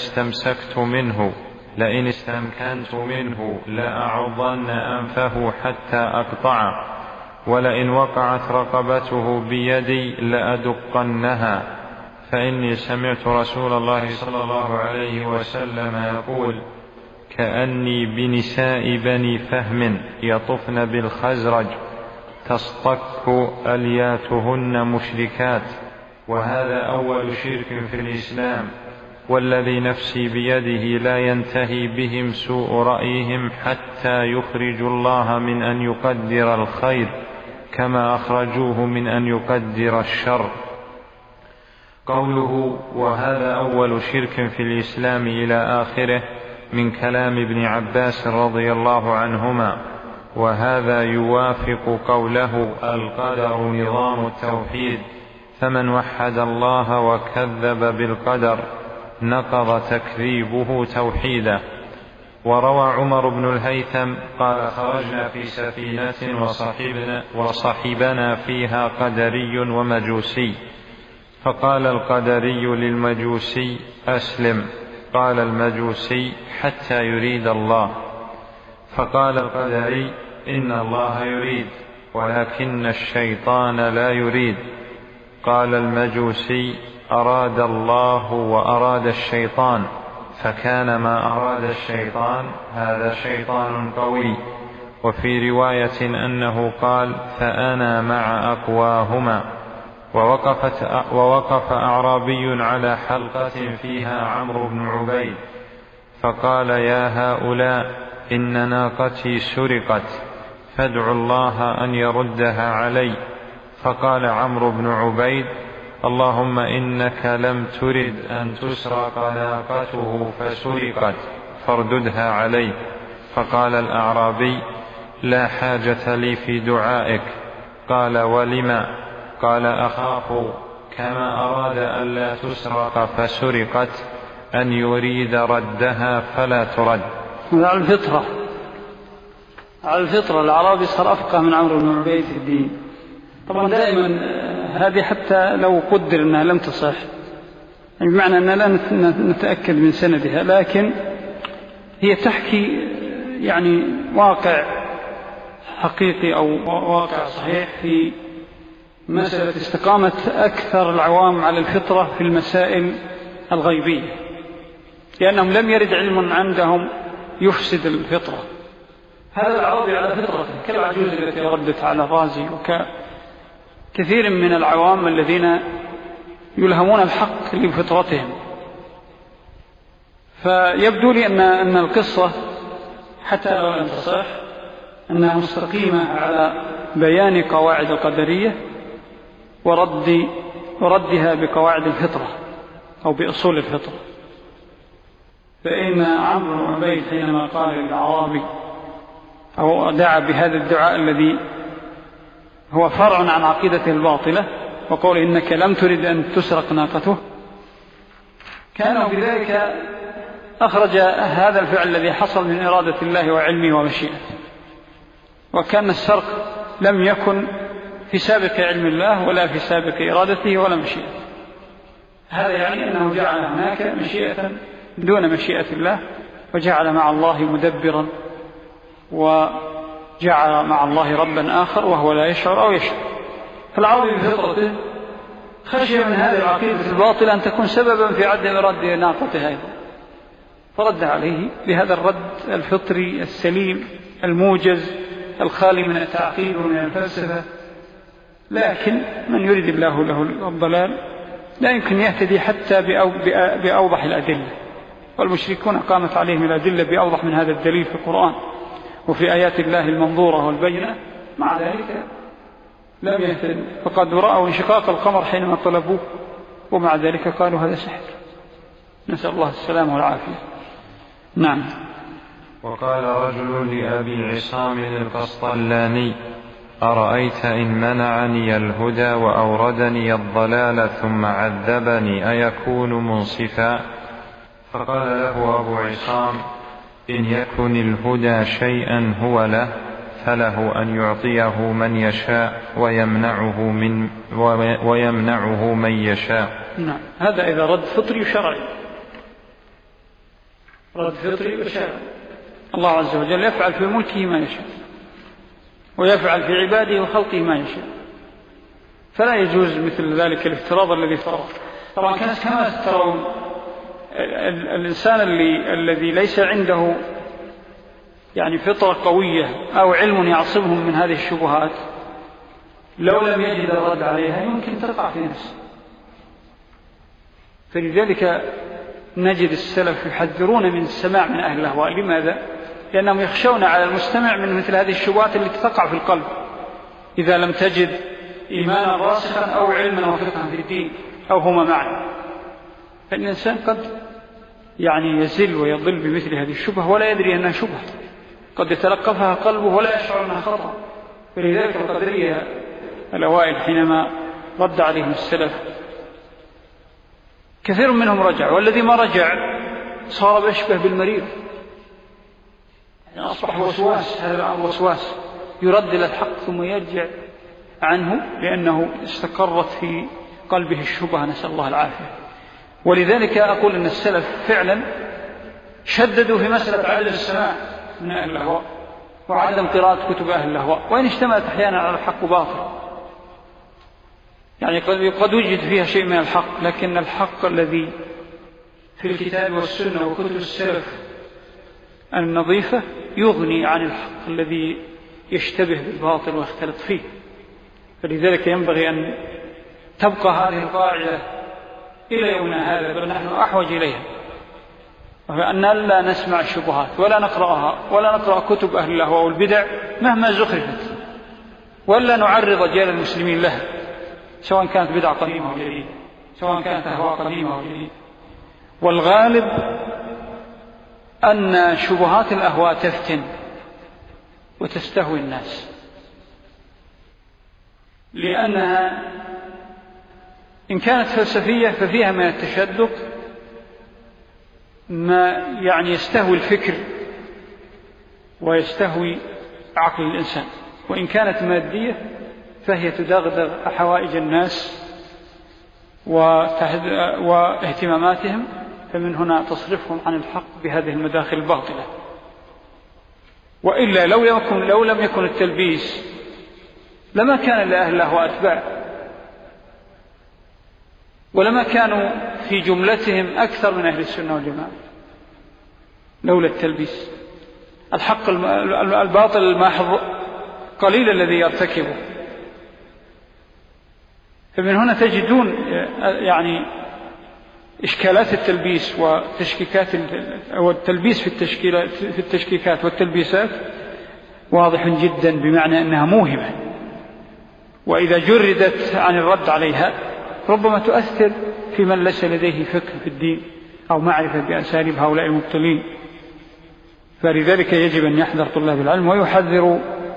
استمكنت منه لأعضن أنفه حتى أقطعه، ولئن وقعت رقبته بيدي لأدقنها، فإني سمعت رسول الله صلى الله عليه وسلم يقول كأني بنساء بني فهم يطفن بالخزرج تصطك ألياتهن مشركات، وهذا أول شرك في الإسلام، والذي نفسي بيده لا ينتهي بهم سوء رأيهم حتى يخرجوا الله من أن يقدر الخير كما أخرجوه من أن يقدر الشر. قوله وهذا أول شرك في الإسلام إلى آخره من كلام ابن عباس رضي الله عنهما، وهذا يوافق قوله القدر نظام التوحيد، فمن وحد الله وكذب بالقدر نقض تكذيبه توحيدا. وروى عمر بن الهيثم قال خرجنا في سفينة وصحبنا فيها قدري ومجوسي، فقال القدري للمجوسي: أسلم. قال المجوسي: حتى يريد الله. فقال القدري: إن الله يريد ولكن الشيطان لا يريد. قال المجوسي: أراد الله وأراد الشيطان، فكان ما أراد الشيطان هذا شيطان قوي. وفي رواية أنه قال: فأنا مع أقواهما. ووقف أعرابي على حلقة فيها عمرو بن عبيد فقال: يا هؤلاء، إن ناقتي سرقت، فادعوا الله أن يردها علي. فقال عمرو بن عبيد: اللهم إنك لم ترد أن تسرق ناقته فسرقت، فارددها عليه. فقال الأعرابي: لا حاجة لي في دعائك. قال: ولما؟ قال: أخاف كما أراد أن لا تسرق فسرقت أن يريد ردها فلا ترد. على الفطرة الأعرابي صار أفقه من عمرو بن عبيد في الدين. طبعا دائما هذه حتى لو قدر أنها لم تصح، يعني بمعنى أننا لا نتأكد من سندها، لكن هي تحكي يعني واقع حقيقي أو واقع صحيح في مسألة استقامة أكثر العوام على الفطرة في المسائل الغيبية، لأنهم لم يرد علم عندهم يفسد الفطرة. هذا الأعرابي على فطرته كالعجوز التي ردت على الرازي، وكثير من العوام الذين يلهمون الحق لفطرتهم. فيبدو لي أن القصة حتى لو لم تصح أنها مستقيمة على بيان قواعد القدرية وردها بقواعد الفطرة أو بأصول الفطرة. فإن عمرو بن عبيد حينما قال للأعرابي أو دعا بهذا الدعاء الذي هو فرع عن عقيدته الباطلة وقول إنك لم ترد أن تسرق ناقته، كان بذلك أخرج هذا الفعل الذي حصل من إرادة الله وعلمه ومشيئته، وكان السرق لم يكن في سابق علم الله ولا في سابق إرادته ولا مشيئته. هذا يعني أنه جعل هناك مشيئة دون مشيئة الله، وجعل مع الله مدبرا، وجعل مع الله ربا آخر وهو لا يشعر أو يشعر. فالعربي بفطرته خشي من هذه العقيدة الباطلة أن تكون سببا في عدم رد ناقته أيضا، فرد عليه بهذا الرد الفطري السليم الموجز الخالي من التعقيد ومن الفلسفة. لكن من يريد الله له الضلال لا يمكن يهتدي حتى بأوضح الأدلة، والمشركون قامت عليهم الأدلة بأوضح من هذا الدليل في القرآن وفي آيات الله المنظورة والبينة، مع ذلك لم يهتدوا، فقد رأوا انشقاق القمر حينما طلبوه ومع ذلك قالوا هذا سحر. نسأل الله السلامة والعافية. نعم. وقال رجل لأبي عصام القسطلاني: أرأيت إن منعني الهدى وأوردني الضلال ثم عذبني أيكون منصفا؟ فقال له أبو عصام: إن يكن الهدى شيئا هو له فله أن يعطيه من يشاء ويمنعه من يشاء. نعم. هذا إذا رد فطري وشرعي، رد فطري وشرعي. الله عز وجل يفعل في ملكه ما يشاء ويفعل في عباده وخلقه ما يشاء، فلا يجوز مثل ذلك الافتراض الذي افترض. طبعا كما ترون الإنسان الذي ليس عنده يعني فطرة قوية أو علم يعصمهم من هذه الشبهات، لو لم يجد الرد عليها يمكن تقع في نفسه. فلذلك نجد السلف يحذرون من السماع من أهل الأهواء. لماذا؟ لأنهم يخشون على المستمع من مثل هذه الشبهات التي تقع في القلب إذا لم تجد إيمانا راسخا أو علما وفقها في الدين أو هما معا. فالإنسان قد يعني يزل ويضل بمثل هذه الشبهة ولا يدري أنها شبهة، قد يتلقفها قلبه ولا يشعر أنها خطأ. فلذلك القدرية الأوائل حينما رد عليهم السلف كثير منهم رجع، والذي ما رجع صار بشبه بالمريض، يعني أصبح وسواس. هذا الأمر وسواس، يرد إلى الحق ثم يرجع عنه لأنه استقرت في قلبه الشبهة، نسأل الله العافية. ولذلك أقول أن السلف فعلا شددوا في مسألة عدم السماع من أهل الأهواء وعدم قراءة كتب أهل الأهواء، وإن اشتملت أحيانا على الحق باطل، يعني قد وجد فيها شيء من الحق، لكن الحق الذي في الكتاب والسنة وكتب السلف النظيفة يغني عن الحق الذي يشتبه بالباطل ويختلط فيه. فلذلك ينبغي أن تبقى هذه القاعدة إلى يومنا هذا، بل نحن أحوج إليها، وأن لا نسمع الشبهات ولا نقرأها ولا نقرأ كتب أهل الأهواء والبدع مهما زخرفت، ولا نعرض رجال المسلمين لها، سواء كانت بدع قديمة أو جديدة، سواء كانت أهواء قديمة أو جديدة. والغالب أن شبهات الأهواء تفتن وتستهوي الناس، لأنها إن كانت فلسفية ففيها من التشدق ما يعني يستهوي الفكر ويستهوي عقل الإنسان، وإن كانت مادية فهي تدغدغ حوائج الناس واهتماماتهم، فمن هنا تصرفهم عن الحق بهذه المداخل الباطلة. وإلا لو لم يكن التلبيس لما كان لأهل الأهواء أتباع، ولما كانوا في جملتهم أكثر من أهل السنة والجماعة لولا التلبيس. الحق الباطل الماحظ قليل الذي يرتكبه، فمن هنا تجدون يعني إشكالات التلبيس وتشكيكات والتلبيس في التشكيكات والتلبيسات واضح جدا، بمعنى أنها موهمة، وإذا جردت عن الرد عليها ربما تؤثر في من ليس لديه فقه في الدين أو معرفة بأساليب هؤلاء المبتلين. فلذلك يجب أن يحذر طلاب العلم ويحذروا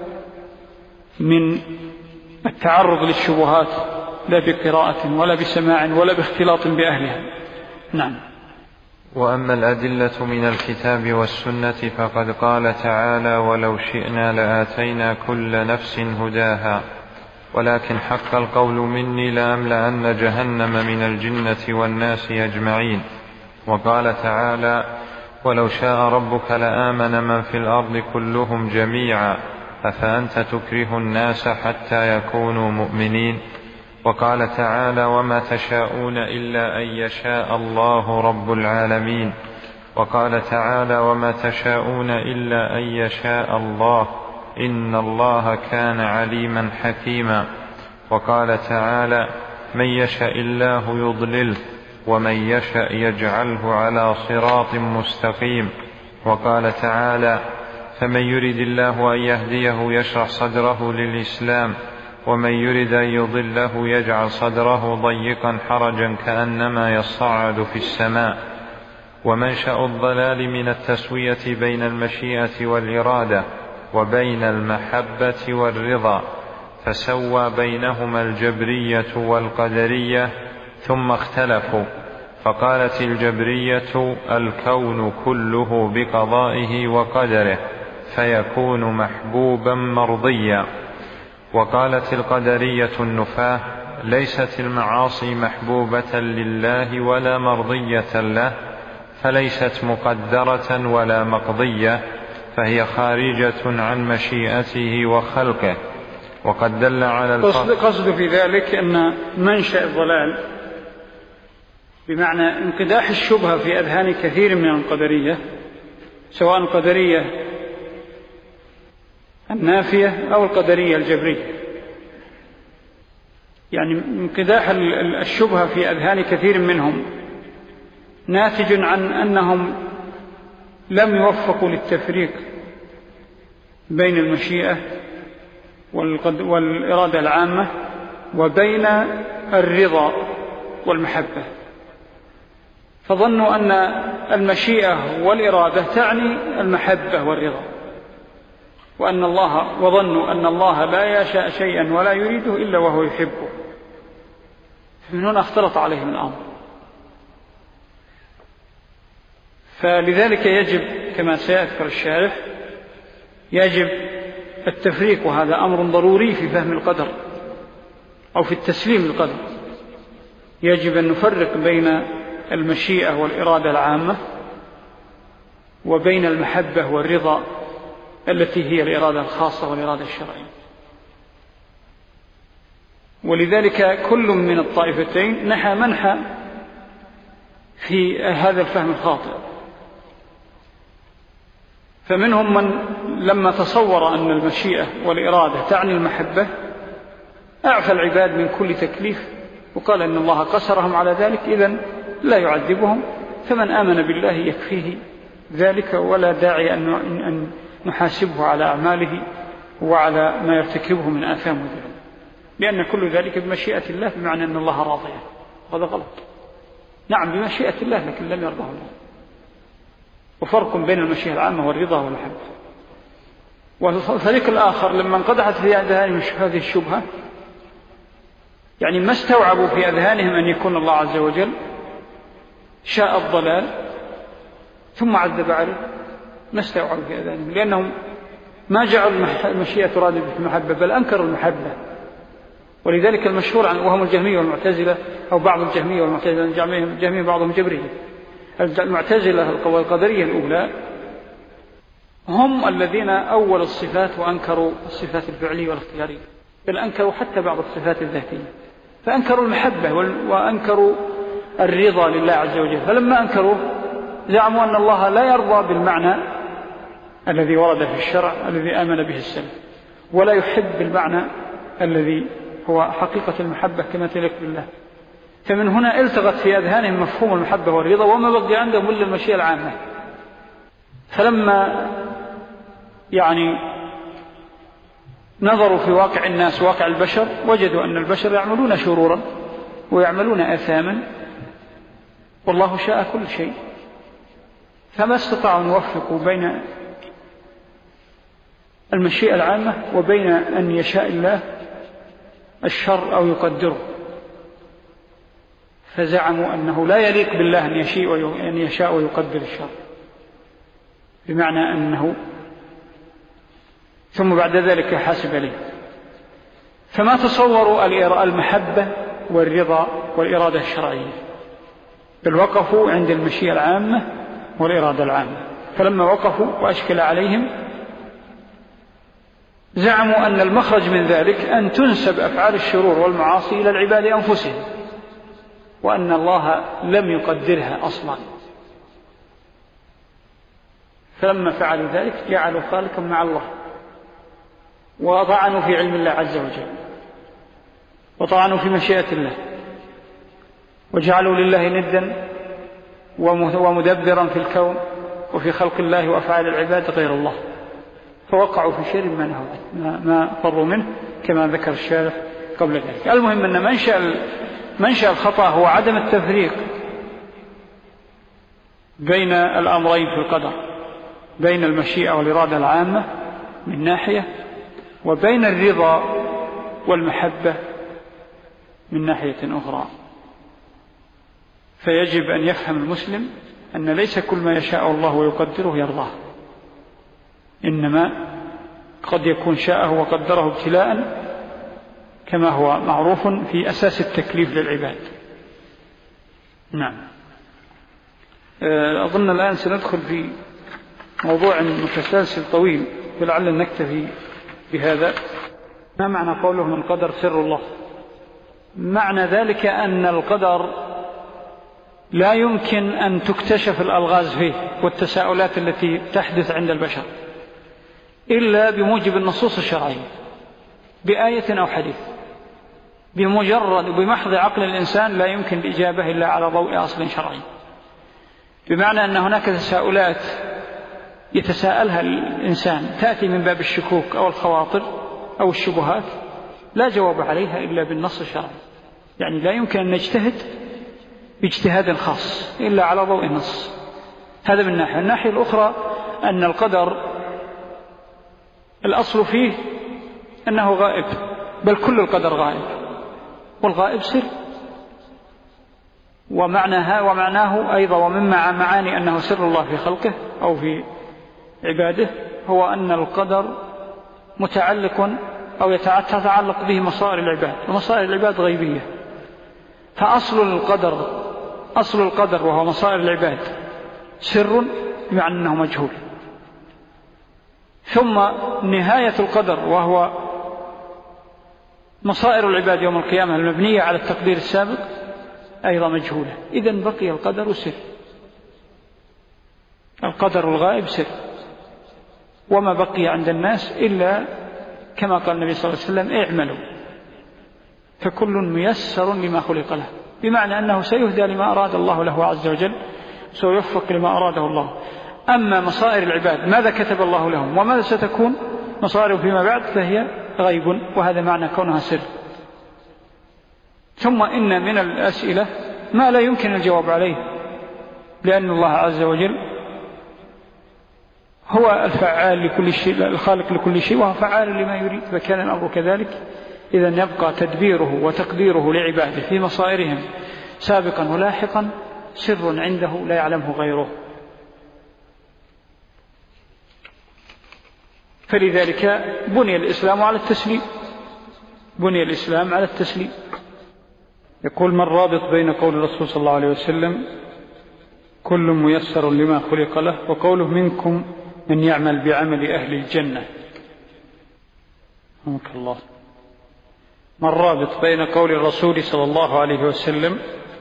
من التعرض للشبهات، لا بقراءة ولا بسماع ولا باختلاط بأهلها. نعم. وأما الأدلة من الكتاب والسنة فقد قال تعالى: ولو شئنا لآتينا كل نفس هداها ولكن حق القول مني لأملأن جهنم من الجنة والناس أجمعين. وقال تعالى: ولو شاء ربك لآمن من في الأرض كلهم جميعا أفأنت تكره الناس حتى يكونوا مؤمنين. وقال تعالى: وما تشاءون إلا أن يشاء الله رب العالمين. وقال تعالى: وما تشاءون إلا أن يشاء الله إن الله كان عليما حكيما. وقال تعالى: من يشاء الله يضلله ومن يشاء يجعله على صراط مستقيم. وقال تعالى: فمن يرد الله أن يهديه يشرح صدره للإسلام ومن يرد أن يضله يجعل صدره ضيقا حرجا كأنما يصعد في السماء. ومنشأ الضلال من التسوية بين المشيئة والإرادة وبين المحبة والرضا، فسوى بينهما الجبرية والقدرية ثم اختلفوا، فقالت الجبرية: الكون كله بقضائه وقدره فيكون محبوبا مرضيا. وقالت القدرية النفاة: ليست المعاصي محبوبة لله ولا مرضية له، فليست مقدرة ولا مقضية، فهي خارجة عن مشيئته وخلقه. وقد دل على قصد في ذلك أن منشأ الضلال بمعنى انقداح الشبهة في أذهان كثير من القدرية، سواء القدرية النافية أو القدرية الجبرية، يعني انقداح الشبهة في أذهان كثير منهم ناتج عن أنهم لم يوفقوا للتفريق بين المشيئة والإرادة العامة وبين الرضا والمحبة، فظنوا أن المشيئة والإرادة تعني المحبة والرضا، وظنوا أن الله لا يشاء شيئا ولا يريده إلا وهو يحبه، من هنا اختلط عليهم الأمر. فلذلك يجب كما سيذكر الشارح يجب التفريق، وهذا أمر ضروري في فهم القدر أو في التسليم للقدر، يجب أن نفرق بين المشيئة والإرادة العامة وبين المحبة والرضا التي هي الإرادة الخاصة والإرادة الشرعية. ولذلك كل من الطائفتين نحى منحى في هذا الفهم الخاطئ. فمنهم من لما تصور أن المشيئة والإرادة تعني المحبة أعفى العباد من كل تكليف وقال إن الله قصرهم على ذلك، إذن لا يعذبهم، فمن آمن بالله يكفيه ذلك ولا داعي أن نحاسبه على أعماله وعلى ما يرتكبه من آثام وذنوب، لأن كل ذلك بمشيئة الله، بمعنى أن الله راضيه. هذا غلط. نعم بمشيئة الله لكن لم يرضاه الله. وفرق بين المشيئة العامة والرضا والمحبة. والفريق الآخر لما انقدحت في أذهانهم هذه الشبهة، يعني ما استوعبوا في أذهانهم أن يكون الله عز وجل شاء الضلال ثم عذب عليه، ما استوعبوا في أذهانهم، لأنهم ما جعلوا المشيئة تراد بالمحبة بل أنكروا المحبة. ولذلك المشهور عن وهم الجهمية والمعتزلة، أو بعض الجهمية والمعتزلة، الجهمية بعضهم جبرية، المعتزلة القدرية الأولى هم الذين أولوا الصفات وأنكروا الصفات الفعلية والاختيارية، بل أنكروا حتى بعض الصفات الذاتية، فأنكروا المحبة وأنكروا الرضا لله عز وجل. فلما أنكروه زعموا أن الله لا يرضى بالمعنى الذي ورد في الشرع الذي آمن به السلف، ولا يحب بالمعنى الذي هو حقيقة المحبة كما تلك بالله. فمن هنا التغت في أذهانهم مفهوم المحبة والرضا، وما بقي عندهم إلا المشيئة العامة. فلما نظروا في واقع الناس واقع البشر وجدوا أن البشر يعملون شرورا ويعملون آثاما، والله شاء كل شيء، فما استطاعوا أن يوفقوا بين المشيئة العامة وبين أن يشاء الله الشر أو يقدره. فزعموا أنه لا يليق بالله أن يشاء ويقدر الشر، بمعنى أنه ثم بعد ذلك يحاسب عليه. فما تصوروا المحبة والرضا والإرادة الشرعية، بل وقفوا عند المشيئة العامة والإرادة العامة. فلما وقفوا وأشكل عليهم زعموا أن المخرج من ذلك أن تنسب أفعال الشرور والمعاصي إلى العباد أنفسهم، وأن الله لم يقدرها أصلا. فلما فعلوا ذلك جعلوا خالقا مع الله، وطعنوا في علم الله عز وجل، وطعنوا في مشيئة الله، وجعلوا لله ندا ومدبرا في الكون وفي خلق الله وأفعال العباد غير الله، فوقعوا في شر ما فروا منه كما ذكر الشارح قبل ذلك. المهم أن منشأ الخطأ هو عدم التفريق بين الأمرين في القدر، بين المشيئة والإرادة العامة من ناحية، وبين الرضا والمحبة من ناحية أخرى. فيجب أن يفهم المسلم أن ليس كل ما يشاء الله ويقدره يرضاه، إنما قد يكون شاءه وقدره ابتلاء كما هو معروف في أساس التكليف للعباد. نعم. أظن الآن سندخل في موضوع متسلسل طويل، فلعل نكتفي بهذا. ما معنى قوله من قدر سر الله؟ معنى ذلك أن القدر لا يمكن أن تكتشف الألغاز فيه والتساؤلات التي تحدث عند البشر إلا بموجب النصوص الشرعية، بآية أو حديث. بمحض عقل الإنسان لا يمكن الإجابة إلا على ضوء أصل شرعي، بمعنى أن هناك تساؤلات يتساءلها الإنسان تأتي من باب الشكوك أو الخواطر أو الشبهات لا جواب عليها إلا بالنص الشرعي. يعني لا يمكن أن نجتهد باجتهاد خاص إلا على ضوء النص. هذا من ناحية. الناحية الأخرى أن القدر الأصل فيه أنه غائب، بل كل القدر غائب، والغائب سر. ومعناه أيضا ومن معاني أنه سر الله في خلقه أو في عباده هو أن القدر متعلق أو تتعلق به مصائر العباد، ومصائر العباد غيبية، أصل القدر وهو مصائر العباد سر بمعنى أنه مجهول، ثم نهاية القدر وهو مصائر العباد يوم القيامة المبنية على التقدير السابق أيضا مجهولة. إذن بقي القدر سر، القدر الغائب سر، وما بقي عند الناس إلا كما قال النبي صلى الله عليه وسلم: اعملوا فكل ميسر لما خلق له، بمعنى أنه سيهدى لما أراد الله له عز وجل، سيوفق لما أراده الله. أما مصائر العباد ماذا كتب الله لهم وماذا ستكون مصائرهم فيما بعد فهي غيب، وهذا معنى كونها سر. ثم إن من الأسئلة ما لا يمكن الجواب عليه، لأن الله عز وجل هو الفعال لكل شيء، الخالق لكل شيء، وهو فعال لما يريد، فكان الأمر كذلك. إذن يبقى تدبيره وتقديره لعباده في مصائرهم سابقا ولاحقا سر عنده لا يعلمه غيره. فلذلك بني الإسلام على التسليم. يقول: ما الرابط بين قول الرسول صلى الله عليه وسلم كل ميسر لما خلق له وقوله منكم من يعمل بعمل أهل الجنة؟ رحمك الله. ما الرابط بين قول الرسول صلى الله عليه وسلم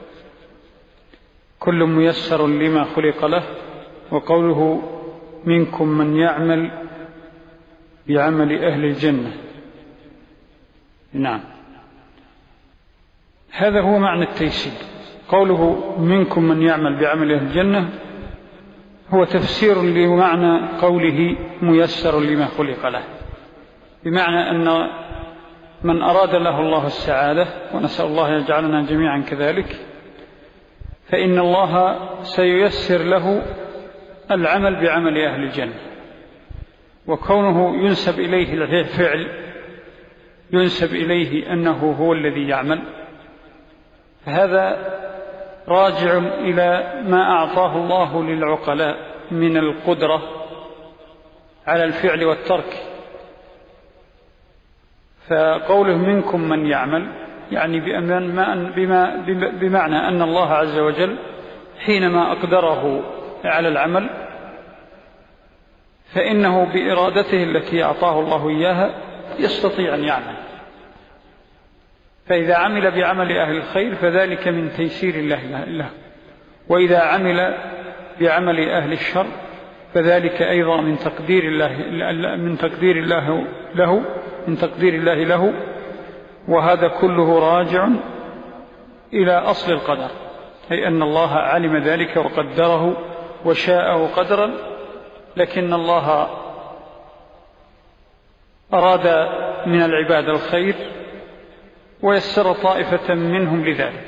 كل ميسر لما خلق له وقوله منكم من يعمل بعمل أهل الجنة؟ نعم، هذا هو معنى التيسير. قوله منكم من يعمل بعمل أهل الجنة هو تفسير لمعنى قوله ميسر لما خلق له، بمعنى أن من أراد له الله السعادة، ونسأل الله يجعلنا جميعا كذلك، فإن الله سييسر له العمل بعمل أهل الجنة. وكونه ينسب إليه الفعل، ينسب إليه أنه هو الذي يعمل، فهذا راجع إلى ما أعطاه الله للعقلاء من القدرة على الفعل والترك. فقوله منكم من يعمل يعني بمعنى أن الله عز وجل حينما أقدره على العمل فإنه بإرادته التي أعطاه الله إياها يستطيع أن يعمل. فإذا عمل بعمل أهل الخير فذلك من تيسير الله له، وإذا عمل بعمل أهل الشر فذلك أيضا من تقدير الله له، وهذا كله راجع إلى أصل القدر، أي أن الله علم ذلك وقدره وشاءه قدرا، لكن الله أراد من العباد الخير ويسر طائفة منهم لذلك،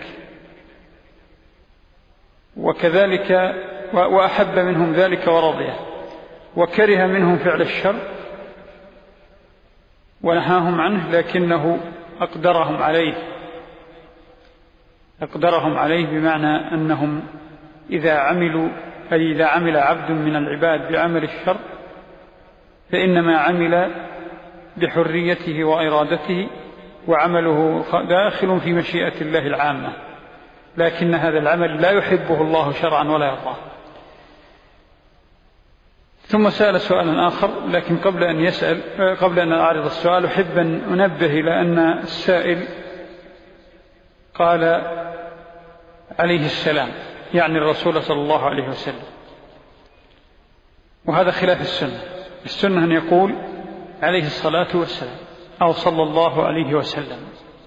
وكذلك وأحب منهم ذلك ورضيه، وكره منهم فعل الشر ونهاهم عنه، لكنه أقدرهم عليه بمعنى أنهم إذا عمل عبد من العباد بعمل الشر فإنما عمل بحريته وإرادته، وعمله داخل في مشيئة الله العامة، لكن هذا العمل لا يحبه الله شرعا ولا يرضاه. ثم سأل سؤالا آخر، لكن قبل أن أعرض السؤال أحب أن أنبه إلى أن السائل قال عليه السلام، يعني الرسول صلى الله عليه وسلم، وهذا خلاف السنة. السنة أن يقول عليه الصلاة والسلام أو صلى الله عليه وسلم.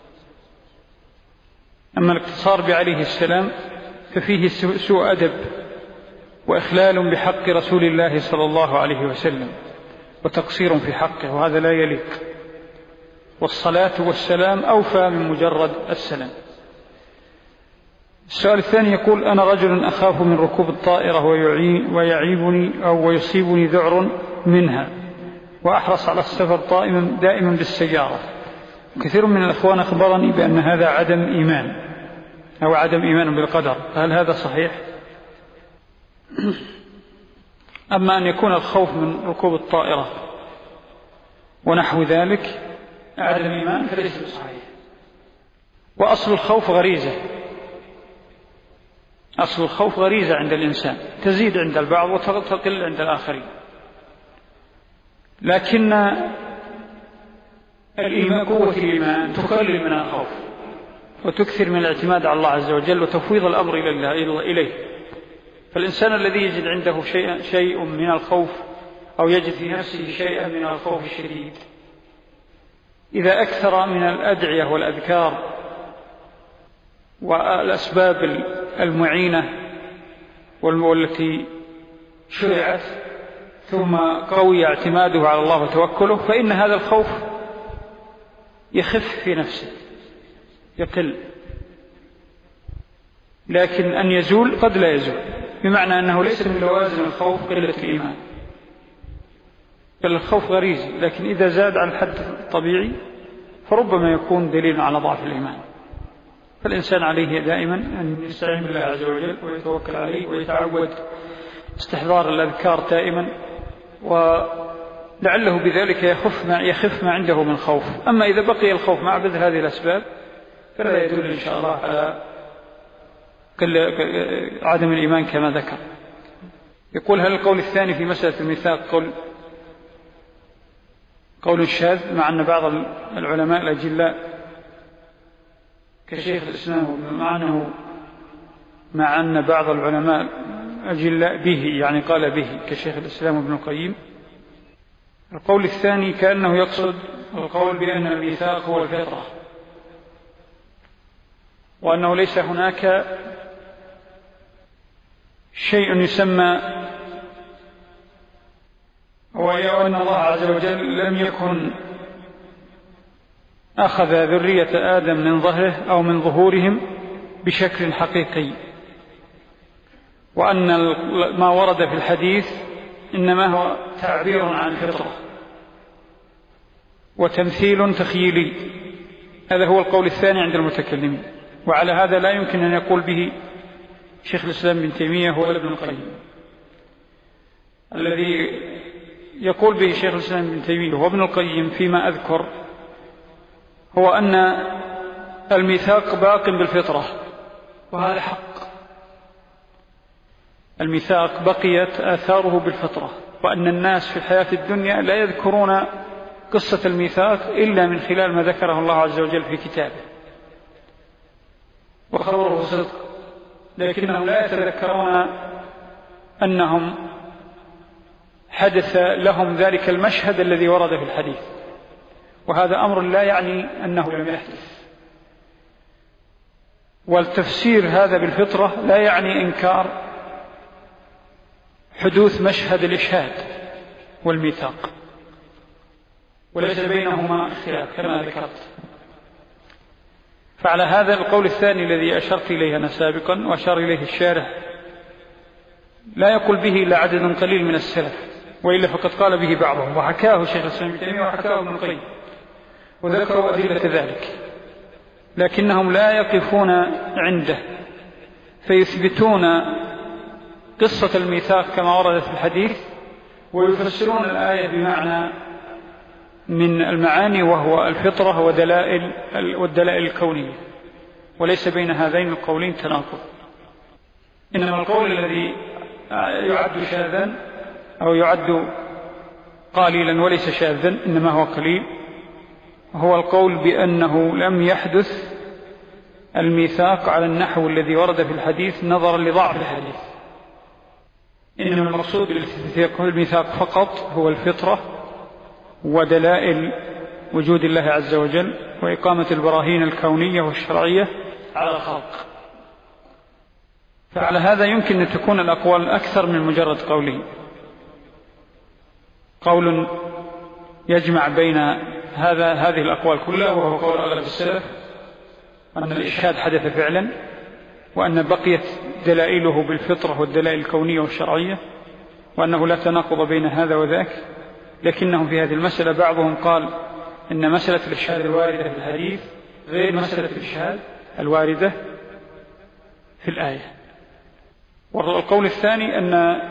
أما الاقتصار بعليه السلام ففيه سوء أدب وإخلال بحق رسول الله صلى الله عليه وسلم وتقصير في حقه، وهذا لا يليق. والصلاة والسلام أوفى من مجرد السلام. السؤال الثاني يقول: أنا رجل أخاف من ركوب الطائرة ويعيبني أو ويصيبني ذعر منها، وأحرص على السفر دائما بالسيارة. كثير من الأخوان أخبرني بأن هذا عدم إيمان بالقدر، هل هذا صحيح؟ أما أن يكون الخوف من ركوب الطائرة ونحو ذلك عدم إيمان فليس بصحيح. وأصل الخوف غريزة، أصل الخوف غريزة عند الإنسان تزيد عند البعض وتقل عند الآخرين، لكن قوة الإيمان تقلل من الخوف وتكثر من الاعتماد على الله عز وجل وتفويض الأمر إليه. فالإنسان الذي يجد عنده شيء من الخوف أو يجد في نفسه شيئا من الخوف الشديد، إذا أكثر من الأدعية والأذكار والأسباب المعينة والتي شرعت ثم قوي اعتماده على الله وتوكله، فإن هذا الخوف يخف في نفسه يقل. لكن أن يزول قد لا يزول، بمعنى أنه ليس من لوازم الخوف قلة الإيمان، بل الخوف غريزي، لكن إذا زاد عن الحد الطبيعي فربما يكون دليل على ضعف الإيمان. فالإنسان عليه دائما أن يستعين بالله عز وجل ويتوكل عليه ويتعود استحضار الأذكار دائما، ولعله بذلك يخف ما عنده من خوف. أما إذا بقي الخوف مع بذل هذه الأسباب فلا يدل إن شاء الله على عدم الإيمان كما ذكر. يقول: هل القول الثاني في مسألة الميثاق قول شاذ، مع أن بعض العلماء الأجلاء كشيخ الإسلام مع أن بعض العلماء الأجلاء به، يعني قال به، كشيخ الإسلام ابن القيم. القول الثاني كأنه يقصد القول بأن الميثاق هو الفطرة، وأنه ليس هناك شيء يسمى، وأن الله عز وجل لم يكن أخذ ذرية آدم من ظهره أو من ظهورهم بشكل حقيقي، وأن ما ورد في الحديث إنما هو تعبير عن الفطرة وتمثيل تخيلي. هذا هو القول الثاني عند المتكلمين، وعلى هذا لا يمكن أن يقول به شيخ الإسلام ابن تيمية ولا ابن القيم. الذي يقول به شيخ الإسلام ابن تيمية وابن القيم فيما أذكر هو أن الميثاق باق بالفطرة، وهذا حق. الميثاق بقيت آثاره بالفطرة، وأن الناس في الحياة الدنيا لا يذكرون قصة الميثاق إلا من خلال ما ذكره الله عز وجل في كتابه، وخبره صدق، لكنهم لا يتذكرون أنهم حدث لهم ذلك المشهد الذي ورد في الحديث، وهذا أمر لا يعني أنه لم يحدث. والتفسير هذا بالفطرة لا يعني إنكار حدوث مشهد الإشهاد والميثاق، وليس بينهما اختلاف كما ذكرت. فعلى هذا القول الثاني الذي أشرت إليه أنا سابقا وأشار إليه الشارح لا يقول به إلا عدد قليل من السلف، وإلا فقد قال به بعضهم، وحكاه شيخ الإسلام ابن تيمية وحكاه ابن القيم وذكروا أدلة ذلك، لكنهم لا يقفون عنده فيثبتون قصة الميثاق كما وردت في الحديث، ويفسرون الآية بمعنى من المعاني وهو الفطرة والدلائل الكونية، وليس بين هذين القولين تناقض. إنما القول الذي يعد شاذا أو يعد قليلا وليس شاذا إنما هو قليل هو القول بأنه لم يحدث الميثاق على النحو الذي ورد في الحديث نظرا لضعف الحديث، إنما المقصود بالميثاق فقط هو الفطرة ودلائل وجود الله عز وجل وإقامة البراهين الكونية والشرعية على الخلق. فعلى هذا يمكن أن تكون الأقوال أكثر من مجرد قوله، قول يجمع بين هذه الأقوال كلها، وهو قول أغلب السلف أن الإشهاد حدث فعلا، وأن بقيت دلائله بالفطرة والدلائل الكونية والشرعية، وأنه لا تناقض بين هذا وذاك. لكنهم في هذه المسألة بعضهم قال إن مسألة الإشهاد الواردة في الحديث غير مسألة الإشهاد الواردة في الآية. والقول الثاني أن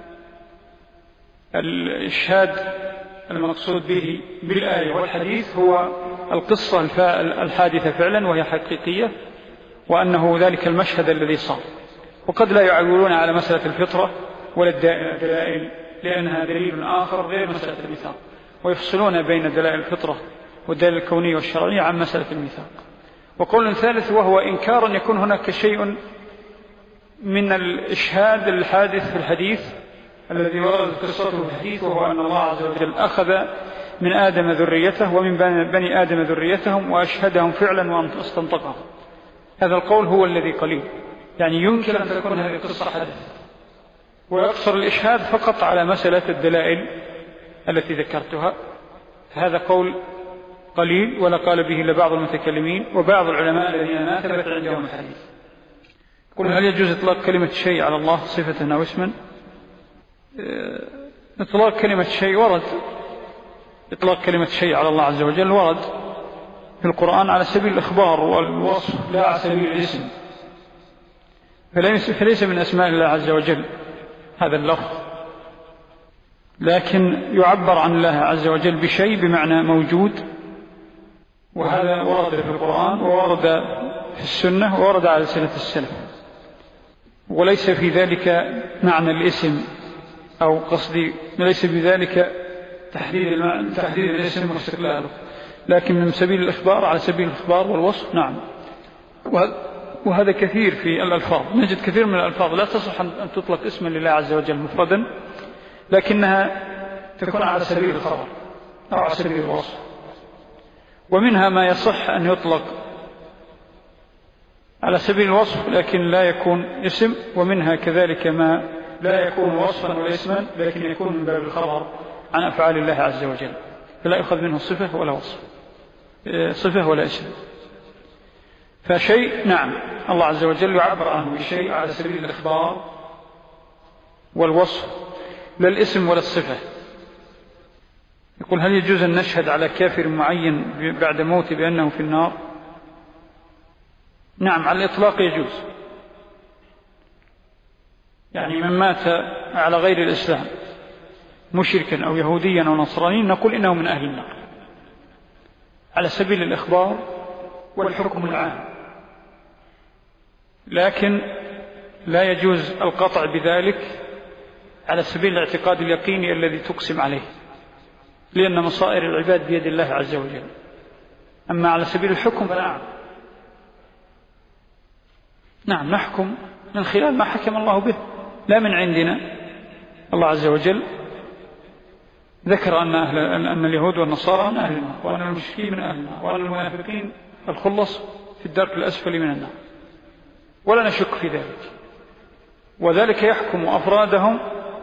الإشهاد المقصود به بالآية والحديث هو القصة الحادثة فعلا وهي حقيقية، وأنه ذلك المشهد الذي صار، وقد لا يعولون على مسألة الفطرة ولا الدلائل لأنها دليل آخر غير مسألة الميثاق، ويفصلون بين دلائل الفطرة والدلائل الكونية والشرعية عن مسألة الميثاق. وقول ثالث وهو إنكار أن يكون هناك شيء من الإشهاد الحادث في الحديث الذي ورد قصته في الحديث، وهو أن الله عز وجل أخذ من آدم ذريته ومن بني آدم ذريتهم وأشهدهم فعلا واستنطقهم. هذا القول هو الذي قليل، يعني يمكن أن تكون هذه القصة حدث، ويقصر الإشهاد فقط على مسألة الدلائل التي ذكرتها. هذا قول قليل ولا قال به إلا بعض المتكلمين وبعض العلماء الذين ما ثبت عندهم الحديث. قل هل يجوز إطلاق كلمة شيء على الله صفة أو اسما؟ إطلاق كلمة شيء ورد، إطلاق كلمة شيء على الله عز وجل ورد في القرآن على سبيل الإخبار والوصف لا على سبيل الاسم، فليس من أسماء الله عز وجل هذا اللفظ، لكن يعبر عن الله عز وجل بشيء بمعنى موجود، وهذا ورد في القرآن وورد في السنة وورد على سنة السلف، وليس في ذلك معنى الاسم أو قصدي ليس بذلك تحديد الاسم واستقلاله، لكن من سبيل الإخبار على سبيل الإخبار والوصف. نعم، وهذا كثير في الألفاظ، نجد كثير من الألفاظ لا تصح أن تطلق اسما لله عز وجل مفردا، لكنها تكون على سبيل الخبر أو على سبيل الوصف. ومنها ما يصح أن يطلق على سبيل الوصف لكن لا يكون اسم، ومنها كذلك ما لا يكون وصفا ولا اسما لكن يكون من باب الخبر عن أفعال الله عز وجل، فلا يأخذ منه صفة ولا وصف، صفة ولا اسم. فشيء نعم الله عز وجل يعبر عنه بالشيء على سبيل الإخبار والوصف لا الاسم ولا الصفة. يقول هل يجوز أن نشهد على كافر معين بعد موته بأنه في النار؟ نعم على الإطلاق يجوز، يعني من مات على غير الإسلام مشركا أو يهوديا أو نصرانيا نقول إنه من أهل النار على سبيل الإخبار والحكم العام، لكن لا يجوز القطع بذلك على سبيل الاعتقاد اليقيني الذي تقسم عليه، لأن مصائر العباد بيد الله عز وجل. أما على سبيل الحكم فنعم، نعم نحكم من خلال ما حكم الله به لا من عندنا. الله عز وجل ذكر أن اليهود والنصارى من أهل النار، وأن المشركين من أهل النار، وأن المنافقين الخلص في الدرك الأسفل من النار، ولا نشك في ذلك، وذلك يحكم أفرادهم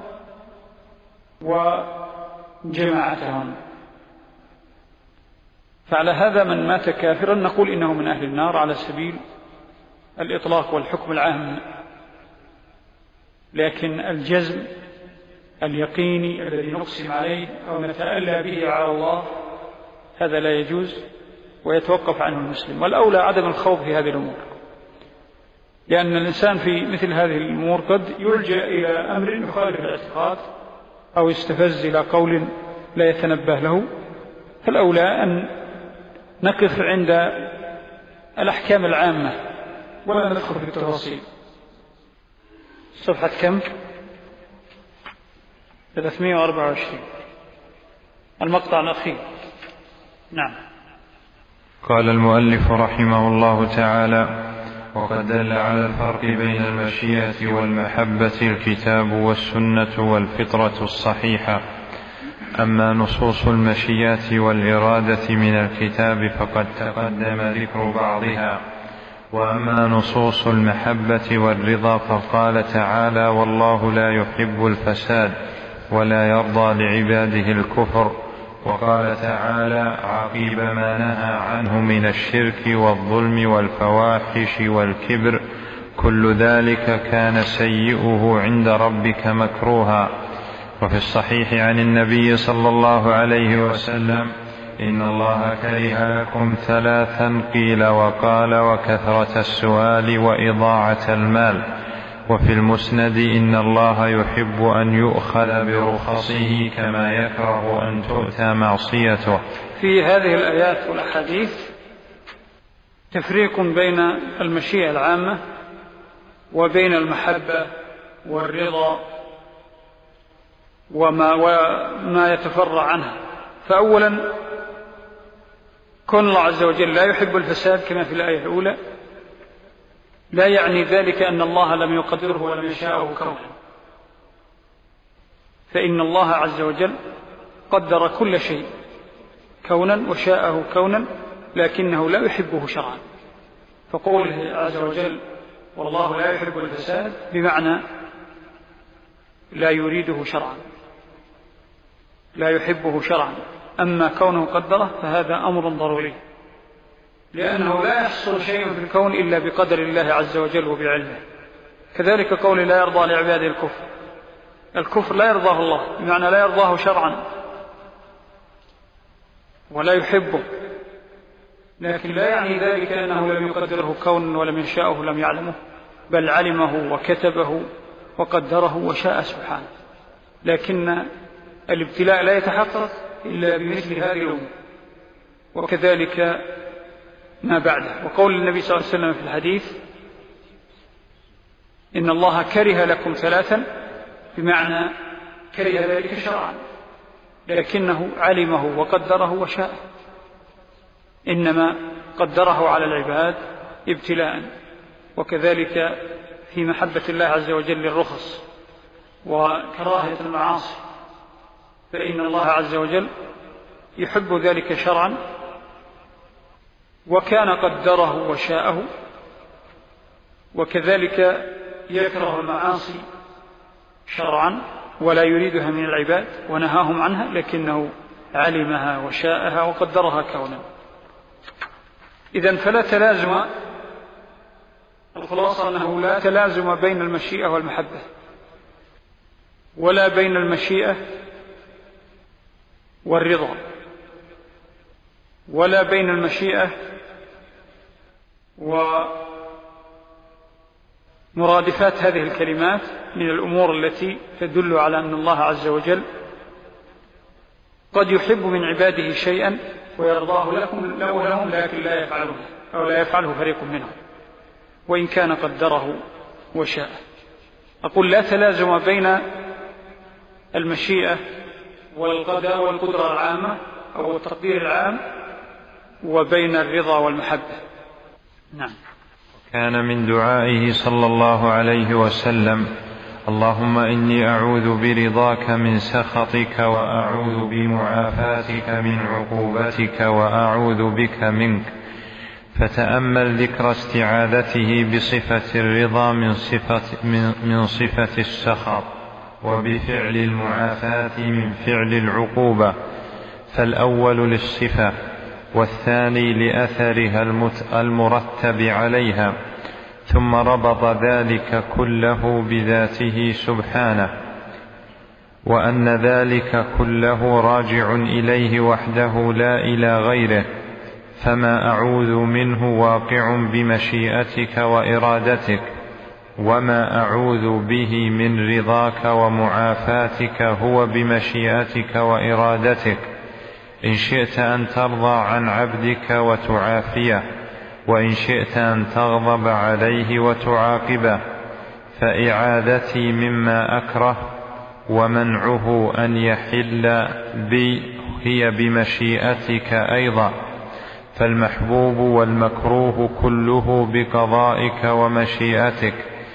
وجماعتهم. فعلى هذا من مات كافرا نقول إنه من أهل النار على سبيل الإطلاق والحكم العام، لكن الجزم اليقيني الذي نقسم عليه أو نتألى به على الله هذا لا يجوز ويتوقف عنه المسلم، والأولى عدم الخوض في هذه الأمور، لأن الإنسان في مثل هذه الأمور قد يلجأ إلى أمر يخالف الاعتقاد أو يستفز إلى قول لا يتنبه له، فالأولى أن نقف عند الأحكام العامة ولا ندخل في التفاصيل. صفحة كم؟ 324 المقطع الأخير. نعم. قال المؤلف رحمه الله تعالى: وقد دل على الفرق بين المشيئة والمحبة الكتاب والسنة والفطرة الصحيحة. أما نصوص المشيئة والإرادة من الكتاب فقد تقدم ذكر بعضها، وأما نصوص المحبة والرضا فقال تعالى: والله لا يحب الفساد ولا يرضى لعباده الكفر. وقال تعالى عقيب ما نهى عنه من الشرك والظلم والفواحش والكبر: كل ذلك كان سيئه عند ربك مكروها. وفي الصحيح عن النبي صلى الله عليه وسلم: إن الله كره لكم ثلاثا قيل وقال وكثرة السؤال وإضاعة المال. وفي المسند: إن الله يحب أن يؤخذ برخصه كما يكره أن تؤتى معصيته. في هذه الآيات والأحاديث تفريق بين المشيئة العامة وبين المحبة والرضا وما يتفرع عنها. فأولا كون الله عز وجل لا يحب الفساد كما في الآية الأولى لا يعني ذلك أن الله لم يقدره ولم يشاءه كونا، فإن الله عز وجل قدر كل شيء كونا وشاءه كونا، لكنه لا يحبه شرعا. فقوله عز وجل والله لا يحب الفساد بمعنى لا يريده شرعا، لا يحبه شرعا. أما كونه قدره فهذا أمر ضروري، لأنه لا يحصل شيء في الكون إلا بقدر الله عز وجل وبعلمه. كذلك قول لا يرضى لعباده الكفر، الكفر لا يرضاه الله بمعنى لا يرضاه شرعا ولا يحبه، لكن لا يعني ذلك أنه لم يقدره كونا ولم يشاءه لم يعلمه، بل علمه وكتبه وقدره وشاء سبحانه. لكن الابتلاء لا يتحقق إلا بمثل هذه الأمور، وكذلك ما بعده. وقول النبي صلى الله عليه وسلم في الحديث إن الله كره لكم ثلاثا، بمعنى كره ذلك شرعا لكنه علمه وقدره وشاء، إنما قدره على العباد ابتلاء. وكذلك في محبة الله عز وجل الرخص وكراهية المعاصي، فإن الله عز وجل يحب ذلك شرعا وكان قدره وشاءه، وكذلك يكره المعاصي شرعا ولا يريدها من العباد ونهاهم عنها، لكنه علمها وشاءها وقدرها كونا. إذن فلا تلازم، الخلاصة أنه لا تلازم بين المشيئة والمحبة، ولا بين المشيئة والرضا، ولا بين المشيئة ومرادفات هذه الكلمات من الأمور التي تدل على أن الله عز وجل قد يحب من عباده شيئا ويرضاه لهم لكن لا يفعله أو لا يفعله فريق منهم وإن كان قدره وشاء. أقول لا تلازم بين المشيئة والقدر والقدرة العامة أو التقدير العام وبين الرضا والمحبة. نعم. كان من دعائه صلى الله عليه وسلم اللهم إني أعوذ برضاك من سخطك وأعوذ بمعافاتك من عقوبتك وأعوذ بك منك. فتأمل ذكر استعاذته بصفة الرضا من صفة السخط، وبفعل المعافاة من فعل العقوبة، فالأول للصفة والثاني لأثرها المرتب عليها، ثم ربط ذلك كله بذاته سبحانه، وأن ذلك كله راجع إليه وحده لا إلى غيره، فما أعوذ منه واقع بمشيئتك وإرادتك، وما أعوذ به من رضاك ومعافاتك هو بمشيئتك وإرادتك، إن شئت أن ترضى عن عبدك وتعافيه، وإن شئت أن تغضب عليه وتعاقبه. فإعادتي مما أكره ومنعه أن يحل بي هي بمشيئتك أيضا، فالمحبوب والمكروه كله بقضائك ومشيئتك،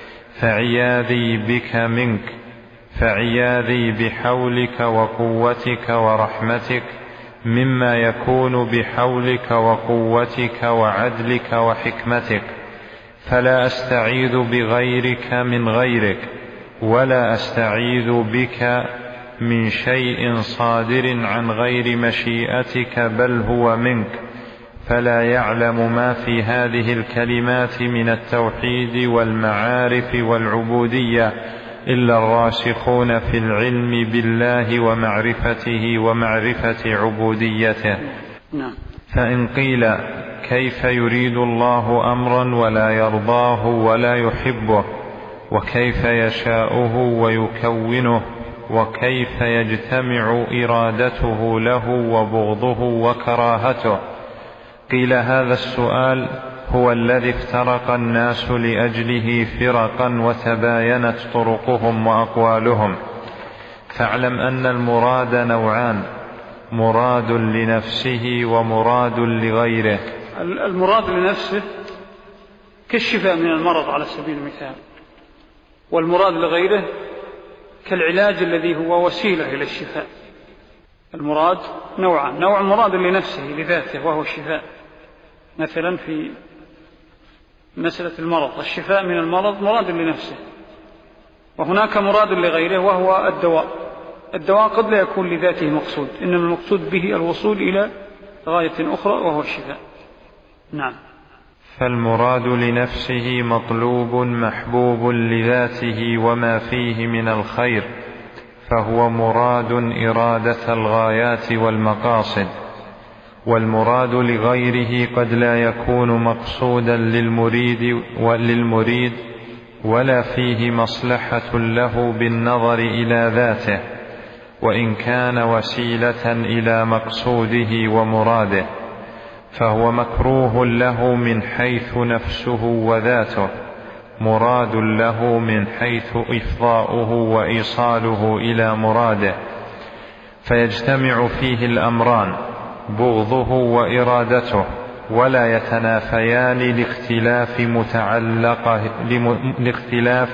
فعياذي بك منك، فعياذي بحولك وقوتك ورحمتك مما يكون بحولك وقوتك وعدلك وحكمتك، فلا أستعيذ بغيرك من غيرك، ولا أستعيذ بك من شيء صادر عن غير مشيئتك بل هو منك. فلا يعلم ما في هذه الكلمات من التوحيد والمعارف والعبودية إلا الراسخون في العلم بالله ومعرفته ومعرفة عبوديته. فإن قيل كيف يريد الله أمرا ولا يرضاه ولا يحبه، وكيف يشاؤه ويكونه، وكيف يجتمع إرادته له وبغضه وكراهته؟ قيل هذا السؤال هو الذي افترق الناس لأجله فرقا وتباينت طرقهم وأقوالهم. فاعلم أن المراد نوعان: مراد لنفسه ومراد لغيره. المراد لنفسه كالشفاء من المرض على سبيل المثال، والمراد لغيره كالعلاج الذي هو وسيلة إلى الشفاء. المراد نوعان: نوع مراد لنفسه لذاته وهو الشفاء، مثلا في مسألة المرض الشفاء من المرض مراد لنفسه، وهناك مراد لغيره وهو الدواء. الدواء قد لا يكون لذاته مقصود، إنما المقصود به الوصول إلى غاية أخرى وهو الشفاء. نعم. فالمراد لنفسه مطلوب محبوب لذاته وما فيه من الخير، فهو مراد إرادة الغايات والمقاصد. والمراد لغيره قد لا يكون مقصودا للمريد ولا فيه مصلحة له بالنظر إلى ذاته، وإن كان وسيلة إلى مقصوده ومراده، فهو مكروه له من حيث نفسه وذاته، مراد له من حيث إفضاؤه وإيصاله إلى مراده. فيجتمع فيه الأمران: بغضه وإرادته، ولا يتنافيان لاختلاف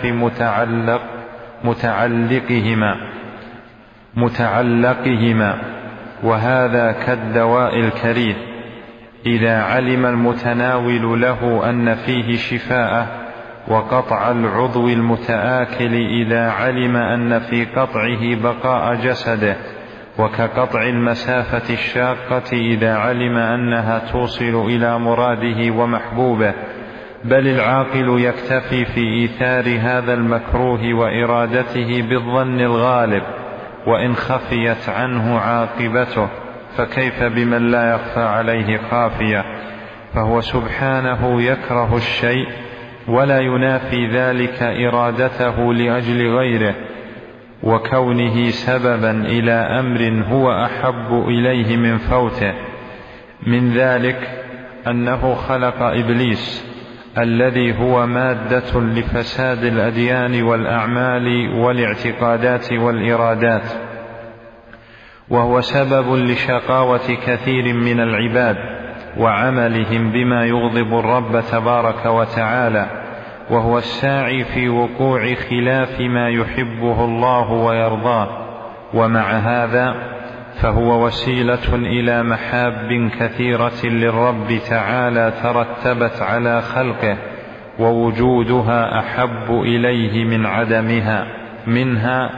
متعلقهما. وهذا كالدواء الكريه، إذا علم المتناول له أن فيه شفاءه، وقطع العضو المتآكل إذا علم أن في قطعه بقاء جسده، وكقطع المسافة الشاقة إذا علم أنها توصل إلى مراده ومحبوبه. بل العاقل يكتفي في إيثار هذا المكروه وإرادته بالظن الغالب، وإن خفيت عنه عاقبته، فكيف بمن لا يخفى عليه خافية؟ فهو سبحانه يكره الشيء ولا ينافي ذلك إرادته لأجل غيره، وكونه سببا إلى أمر هو أحب إليه من فوته. من ذلك أنه خلق إبليس الذي هو مادة لفساد الأديان والأعمال والاعتقادات والإرادات، وهو سبب لشقاوة كثير من العباد وعملهم بما يغضب الرب تبارك وتعالى، وهو الساعي في وقوع خلاف ما يحبه الله ويرضاه. ومع هذا فهو وسيلة إلى محاب كثيرة للرب تعالى ترتبت على خلقه، ووجودها أحب إليه من عدمها. منها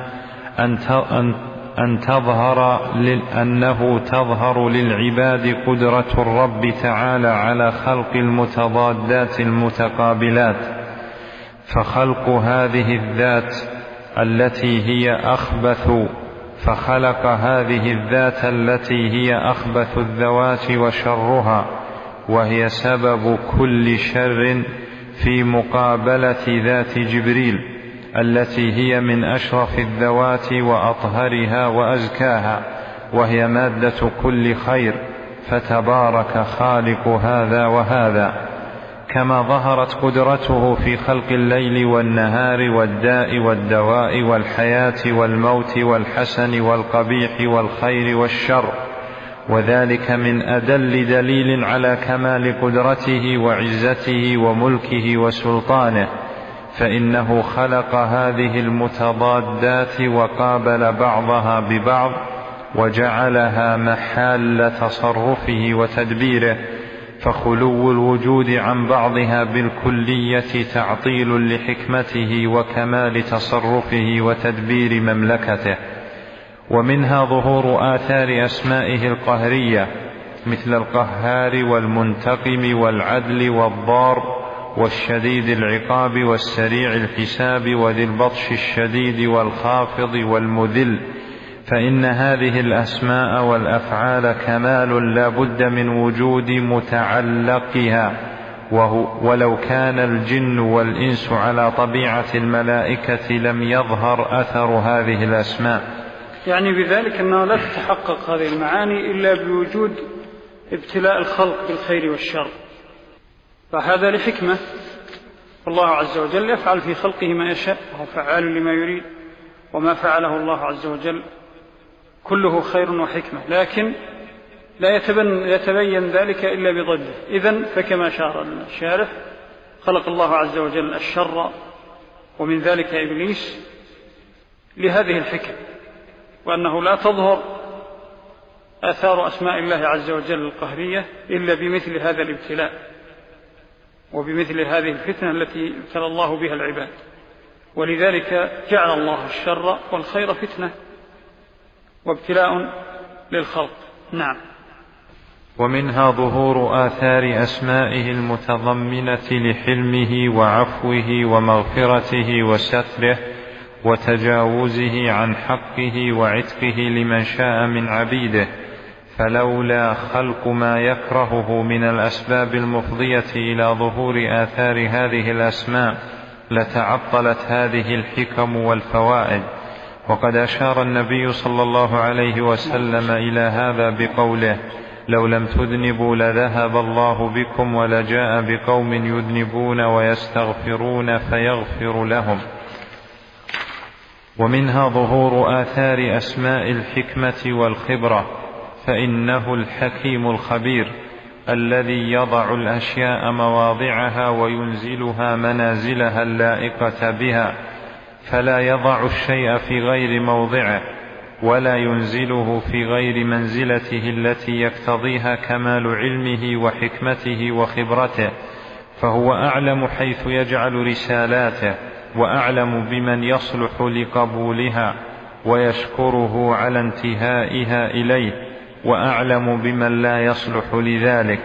أنه تظهر للعباد قدرة الرب تعالى على خلق المتضادات المتقابلات، فخلق هذه الذات التي هي أخبث الذوات وشرها، وهي سبب كل شر، في مقابلة ذات جبريل التي هي من أشرف الذوات وأطهرها وأزكاها، وهي مادة كل خير. فتبارك خالق هذا وهذا. كما ظهرت قدرته في خلق الليل والنهار والداء والدواء والحياة والموت والحسن والقبيح والخير والشر، وذلك من أدل دليل على كمال قدرته وعزته وملكه وسلطانه. فإنه خلق هذه المتضادات وقابل بعضها ببعض، وجعلها محل تصرفه وتدبيره، فخلو الوجود عن بعضها بالكلية تعطيل لحكمته وكمال تصرفه وتدبير مملكته. ومنها ظهور آثار أسمائه القهرية، مثل القهار والمنتقم والعدل والضار والشديد العقاب والسريع الحساب وذي البطش الشديد والخافض والمذل. فإن هذه الأسماء والأفعال كمال لا بد من وجود متعلقها، ولو كان الجن والإنس على طبيعة الملائكة لم يظهر أثر هذه الأسماء. يعني بذلك أنه لا تتحقق هذه المعاني إلا بوجود ابتلاء الخلق بالخير والشر، فهذا لحكمة، والله عز وجل يفعل في خلقه ما يشاء، وهو فعال لما يريد، وما فعله الله عز وجل كله خير وحكمة، لكن لا يتبين ذلك إلا بضده. إذن فكما شار الشارح خلق الله عز وجل الشر ومن ذلك إبليس لهذه الحكم، وأنه لا تظهر آثار أسماء الله عز وجل القهرية إلا بمثل هذا الابتلاء وبمثل هذه الفتنة التي ابتلى الله بها العباد، ولذلك جعل الله الشر والخير فتنة وابتلاء للخلق. نعم. ومنها ظهور آثار أسمائه المتضمنة لحلمه وعفوه ومغفرته وستره وتجاوزه عن حقه وعتقه لمن شاء من عبيده، فلولا خلق ما يكرهه من الأسباب المفضية إلى ظهور آثار هذه الأسماء لتعطلت هذه الحكم والفوائد. وقد أشار النبي صلى الله عليه وسلم إلى هذا بقوله: لو لم تذنبوا لذهب الله بكم ولجاء بقوم يذنبون ويستغفرون فيغفر لهم. ومنها ظهور آثار أسماء الحكمة والخبرة، فإنه الحكيم الخبير الذي يضع الأشياء مواضعها وينزلها منازلها اللائقة بها، فلا يضع الشيء في غير موضعه ولا ينزله في غير منزلته التي يقتضيها كمال علمه وحكمته وخبرته، فهو أعلم حيث يجعل رسالاته، وأعلم بمن يصلح لقبولها ويشكره على انتهائها إليه، وأعلم بمن لا يصلح لذلك.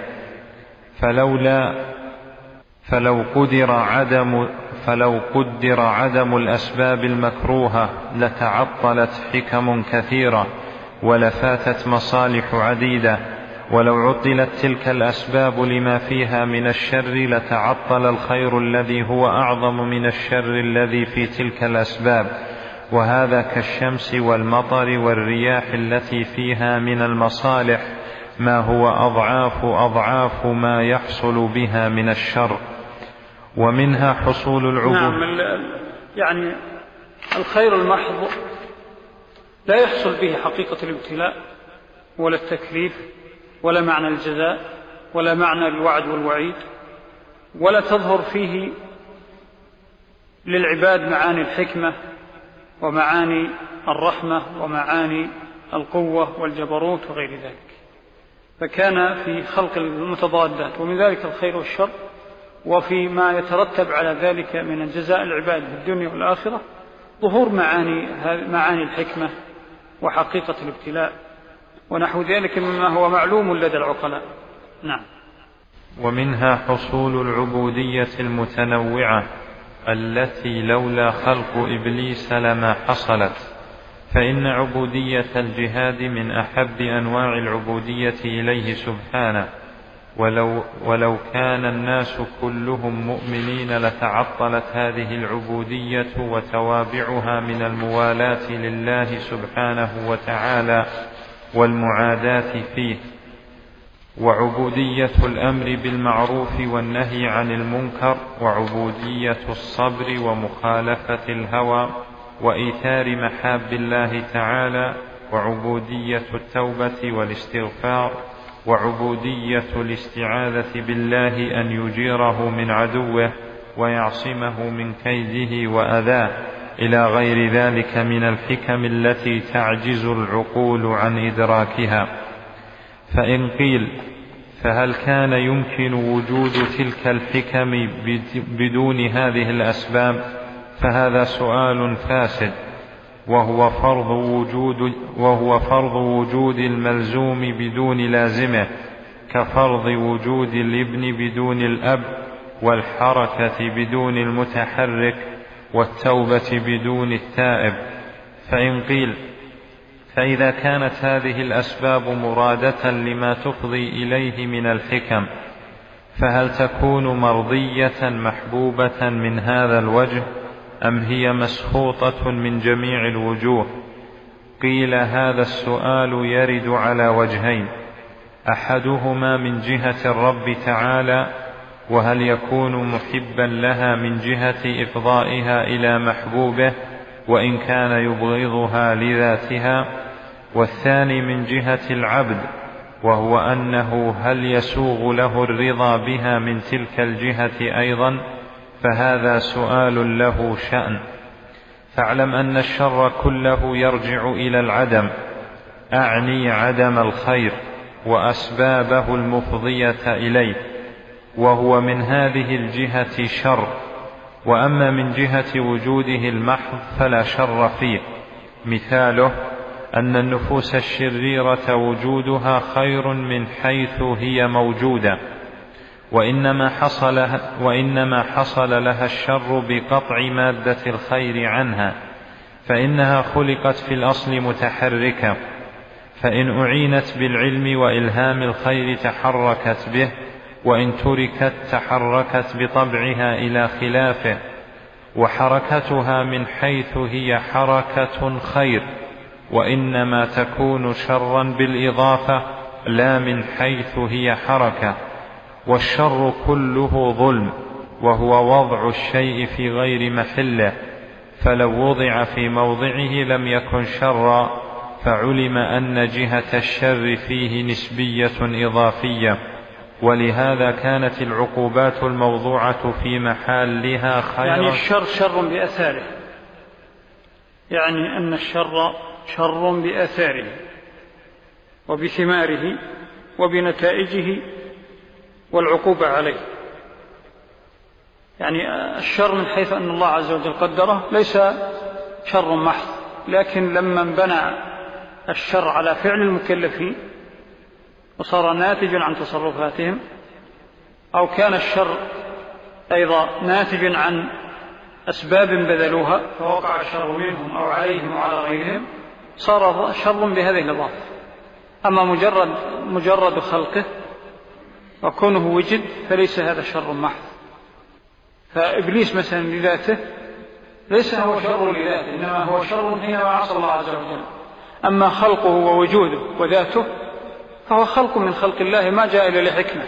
فلو قدر عدم الأسباب المكروهة لتعطلت حكم كثيرة ولفاتت مصالح عديدة، ولو عطلت تلك الأسباب لما فيها من الشر لتعطل الخير الذي هو أعظم من الشر الذي في تلك الأسباب، وهذا كالشمس والمطر والرياح التي فيها من المصالح ما هو أضعاف ما يحصل بها من الشر. ومنها حصول العبود. نعم، يعني الخير المحض لا يحصل به حقيقة الابتلاء ولا التكليف ولا معنى الجزاء ولا معنى الوعد والوعيد، ولا تظهر فيه للعباد معاني الحكمة ومعاني الرحمة ومعاني القوة والجبروت وغير ذلك. فكان في خلق المتضادات، ومن ذلك الخير والشر، وفي ما يترتب على ذلك من الجزاء العباد في الدنيا والآخرة ظهور معاني الحكمة وحقيقة الابتلاء ونحو ذلك مما هو معلوم لدى العقلاء. نعم. ومنها حصول العبودية المتنوعة التي لولا خلق إبليس لما حصلت، فإن عبودية الجهاد من أحب أنواع العبودية إليه سبحانه، ولو كان الناس كلهم مؤمنين لتعطلت هذه العبودية وتوابعها من الموالاة لله سبحانه وتعالى والمعاداة فيه. وعبودية الأمر بالمعروف والنهي عن المنكر، وعبودية الصبر ومخالفة الهوى وإيثار محاب الله تعالى، وعبودية التوبة والاستغفار، وعبودية الاستعاذة بالله أن يجيره من عدوه ويعصمه من كيده وأذاه، إلى غير ذلك من الحكم التي تعجز العقول عن إدراكها. فإن قيل: فهل كان يمكن وجود تلك الحكم بدون هذه الأسباب؟ فهذا سؤال فاسد، وهو فرض وجود الملزوم بدون لازمه، كفرض وجود الابن بدون الأب، والحركة بدون المتحرك، والتوبة بدون التائب. فإن قيل: فإذا كانت هذه الأسباب مرادة لما تفضي إليه من الحكم، فهل تكون مرضية محبوبة من هذا الوجه، أم هي مسخوطة من جميع الوجوه؟ قيل: هذا السؤال يرد على وجهين: أحدهما من جهة الرب تعالى، وهل يكون محبا لها من جهة إفضائها إلى محبوبه وإن كان يبغضها لذاتها؟ والثاني من جهة العبد، وهو أنه هل يسوغ له الرضا بها من تلك الجهة أيضا؟ فهذا سؤال له شأن. فاعلم أن الشر كله يرجع إلى العدم، أعني عدم الخير وأسبابه المفضية إليه، وهو من هذه الجهة شر. وأما من جهة وجوده المحض فلا شر فيه. مثاله أن النفوس الشريرة وجودها خير من حيث هي موجودة، وإنما حصل لها الشر بقطع مادة الخير عنها، فإنها خلقت في الأصل متحركة، فإن أعينت بالعلم وإلهام الخير تحركت به، وإن تركت تحركت بطبعها إلى خلافه، وحركتها من حيث هي حركة خير، وإنما تكون شرا بالإضافة لا من حيث هي حركة. والشر كله ظلم، وهو وضع الشيء في غير محله، فلو وضع في موضعه لم يكن شرا، فعلم أن جهة الشر فيه نسبية إضافية. ولهذا كانت العقوبات الموضوعة في محلها خيرا. يعني الشر شر بأثاره، يعني أن الشر شر بأثاره وبثماره وبنتائجه والعقوبة عليه. يعني الشر من حيث أن الله عز وجل قدره ليس شر محض، لكن لما انبنى الشر على فعل المكلفين وصار ناتجا عن تصرفاتهم، أو كان الشر أيضا ناتجا عن أسباب بذلوها فوقع الشر منهم أو عليهم وعلى غيرهم، صار شر بهذه الإضافة. أما مجرد خلقه وكونه وجد فليس هذا شر محض. فإبليس مثلا لذاته ليس هو شر لذاته، إنما هو شر حينما عصى الله عز وجل. أما خلقه ووجوده وذاته فهو خلق من خلق الله ما جاء إلا لحكمة،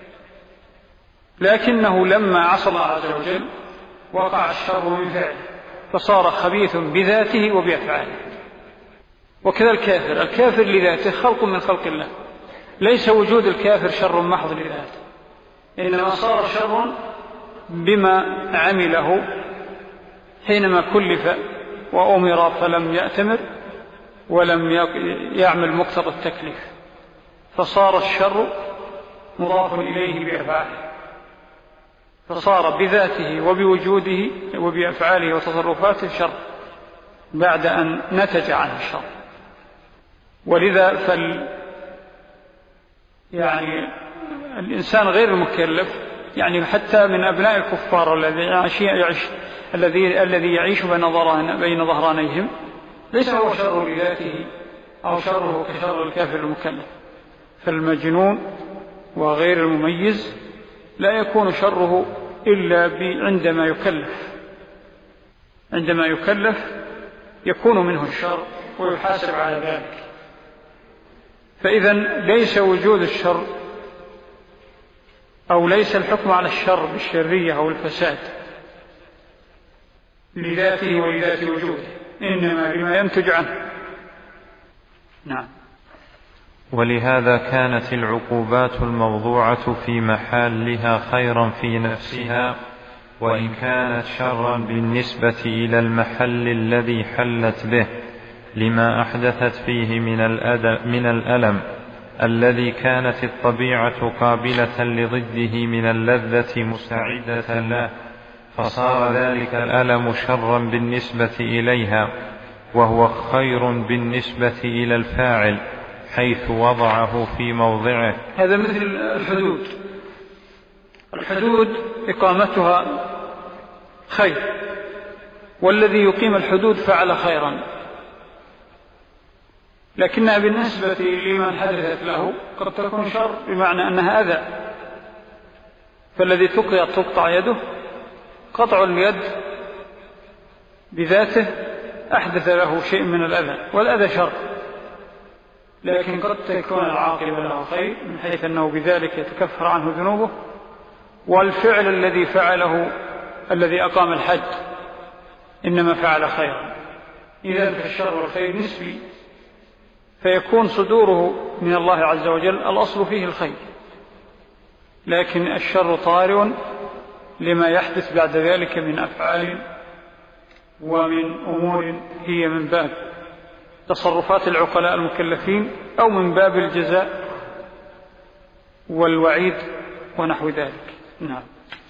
لكنه لما عصى الله عز وجل وقع الشر من فعله فصار خبيث بذاته وبأفعاله. وكذا الكافر لذاته خلق من خلق الله، ليس وجود الكافر شر محض لذاته، إنما صار شر بما عمله حينما كلف وأمر فلم يأتمر ولم يعمل مقتضى التكليف، فصار الشر مضاف إليه بأفعاله، فصار بذاته وبوجوده وبأفعاله وتصرفاته شر بعد أن نتج عنه الشر. ولذا يعني الإنسان غير المكلف، يعني حتى من أبناء الكفار الذي يعيش بين ظهرانيهم ليس هو شر لذاته أو شره كشر الكافر المكلف. فالمجنون وغير المميز لا يكون شره إلا عندما يكلف يكون منه الشر ويحاسب على ذلك. فإذا ليس وجود الشر أو ليس الحكم على الشر بالشرية أو الفساد لذاته ولذات وجوده، إنما بما ينتج عنه. نعم. ولهذا كانت العقوبات الموضوعة في محلها خيرا في نفسها، وإن كانت شرا بالنسبة إلى المحل الذي حلت به، لما أحدثت فيه من الألم الذي كانت الطبيعة قابلة لضده من اللذة مستعدة له، فصار ذلك الألم شرا بالنسبة إليها، وهو خير بالنسبة إلى الفاعل حيث وضعه في موضعه. هذا مثل الحدود إقامتها خير، والذي يقيم الحدود فعل خيرا، لكنها بالنسبة لمن حدثت له قد تكون شر بمعنى أنها أذى. فالذي تقطع يده قطع اليد بذاته أحدث له شيء من الأذى، والأذى شر، لكن قد تكون العاقبة له خير من حيث أنه بذلك يتكفر عنه ذنوبه والفعل الذي فعله الذي أقام الحج إنما فعل خيرا. إذن فالشر والخير نسبي، فيكون صدوره من الله عز وجل الأصل فيه الخير، لكن الشر طارئ لما يحدث بعد ذلك من أفعال ومن أمور هي من باب تصرفات العقلاء المكلفين أو من باب الجزاء والوعيد ونحو ذلك. نعم.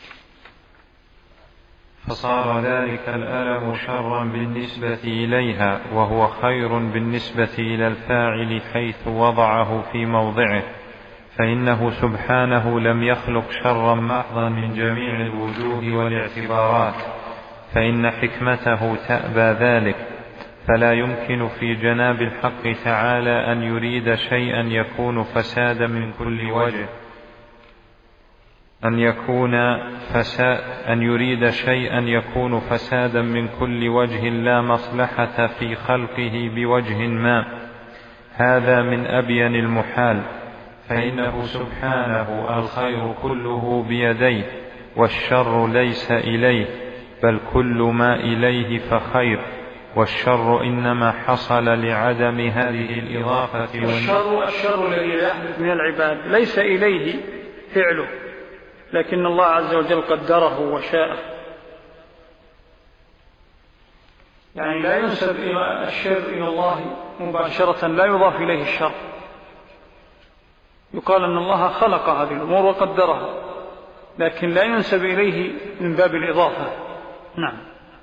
فصار ذلك الألم شرا بالنسبة إليها، وهو خير بالنسبة إلى الفاعل حيث وضعه في موضعه، فإنه سبحانه لم يخلق شرا محضا من جميع الوجوه والاعتبارات، فإن حكمته تأبى ذلك، فلا يمكن في جناب الحق تعالى أن يريد شيئا يكون فسادا من كل وجه، أن يريد شيئا يكون فسادا من كل وجه لا مصلحة في خلقه بوجه ما، هذا من أبين المحال، فإنه سبحانه الخير كله بيديه، والشر ليس إليه، بل كل ما إليه فخير، والشر إنما حصل لعدم هذه الإضافة. الشر الذي يحدث من العباد ليس إليه فعله، لكن الله عز وجل قدره وشاءه. يعني لا ينسب إلى الشر إلى الله مباشرة، لا يضاف إليه الشر، يقال أن الله خلق هذه الأمور وقدرها، لكن لا ينسب إليه من باب الإضافة. نعم.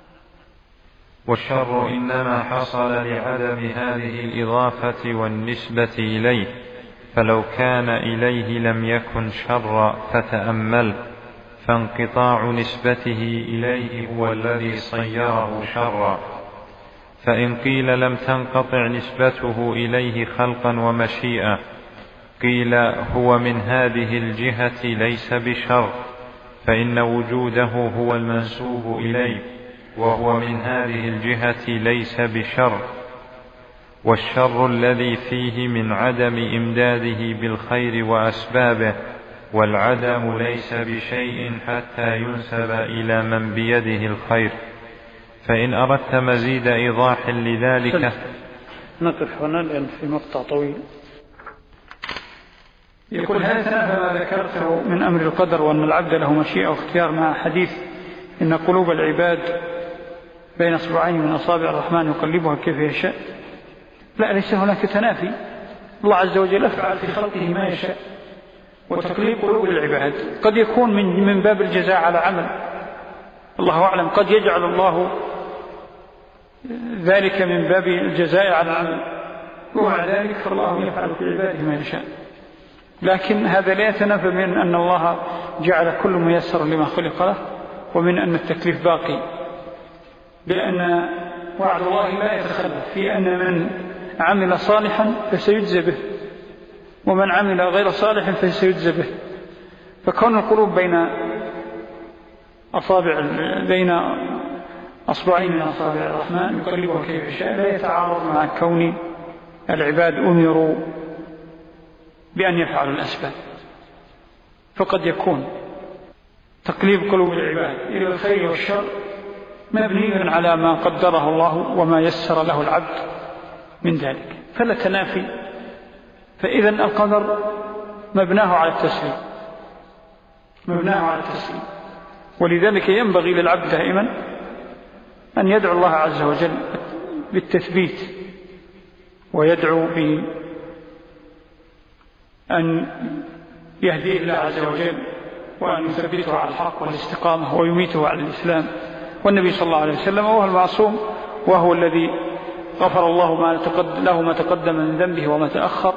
والشر إنما حصل لعدم هذه الإضافة والنسبة إليه، فلو كان إليه لم يكن شر، فتأمل، فانقطاع نسبته إليه هو الذي صيره شرا. فإن قيل لم تنقطع نسبته إليه خلقا ومشيئة، قيل هو من هذه الجهة ليس بشر، فإن وجوده هو المنسوب إليه، وهو من هذه الجهة ليس بشر. والشر الذي فيه من عدم إمداده بالخير وأسبابه، والعدم ليس بشيء حتى ينسب إلى من بيده الخير. فإن أردت مزيد إيضاح لذلك نقف هنا لأن في مقطع طويل. يقول هل تنافى ما ذكرته من أمر القدر وأن العبد له مشيئة واختيار مع حديث إن قلوب العباد بين أصبعين من أصابع الرحمن يقلبها كيف يشاء؟ لا، ليس هناك تنافي. الله عز وجل يفعل في خلقه ما يشاء، وتقليب قلوب العباد قد يكون من باب الجزاء على عمل، الله أعلم، قد يجعل الله ذلك من باب الجزاء على عمل، ومع ذلك فالله يفعل في عباده ما يشاء. لكن هذا لا يتنافى من أن الله جعل كل ميسر لما خلق له، ومن أن التكليف باقي، لأن وعد الله لا يتخلف في أن من عمل صالحا فسيجزى به، ومن عمل غير صالح فسيجزى به. فكون القلوب بين أصبعين من أصابع الرحمن يقلبها كيف يشاء لا يتعارض مع كون العباد أمروا بأن يفعلوا الأسباب. فقد يكون تقليب قلوب العباد إلى الخير والشر مبني على ما قدره الله وما يسر له العبد من ذلك، فلا تنافي. فإذا القدر مبناه على التسليم، ولذلك ينبغي للعبد دائما أن يدعو الله عز وجل بالتثبيت، ويدعو بأن يهديه الله عز وجل وأن يثبته على الحق والاستقامة ويميته على الإسلام. والنبي صلى الله عليه وسلم وهو المعصوم، وهو الذي غفر الله له ما تقدم من ذنبه وما تأخر،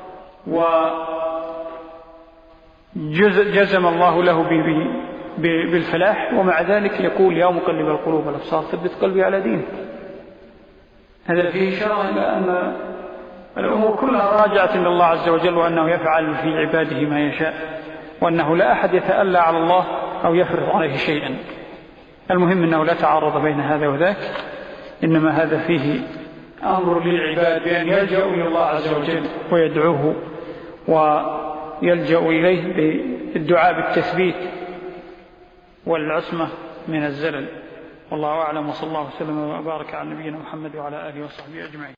وجزم الله له بالفلاح، ومع ذلك يقول يا مقلب القلوب والأبصار ثبت قلبي على دينك. هذا فيه إشارة إلى أن الأمور كلها راجعة إلى الله عز وجل، وأنه يفعل في عباده ما يشاء، وأنه لا أحد يتألى على الله أو يفرض عليه شيئا. المهم أنه لا تعارض بين هذا وذاك، إنما هذا فيه أمر للعباد بأن يلجأوا إلى الله عز وجل ويدعوه ويلجأوا إليه بالدعاء بالتثبيت والعصمة من الزلل. والله أعلم، وصلى الله وسلم وبارك على نبينا محمد وعلى آله وصحبه أجمعين.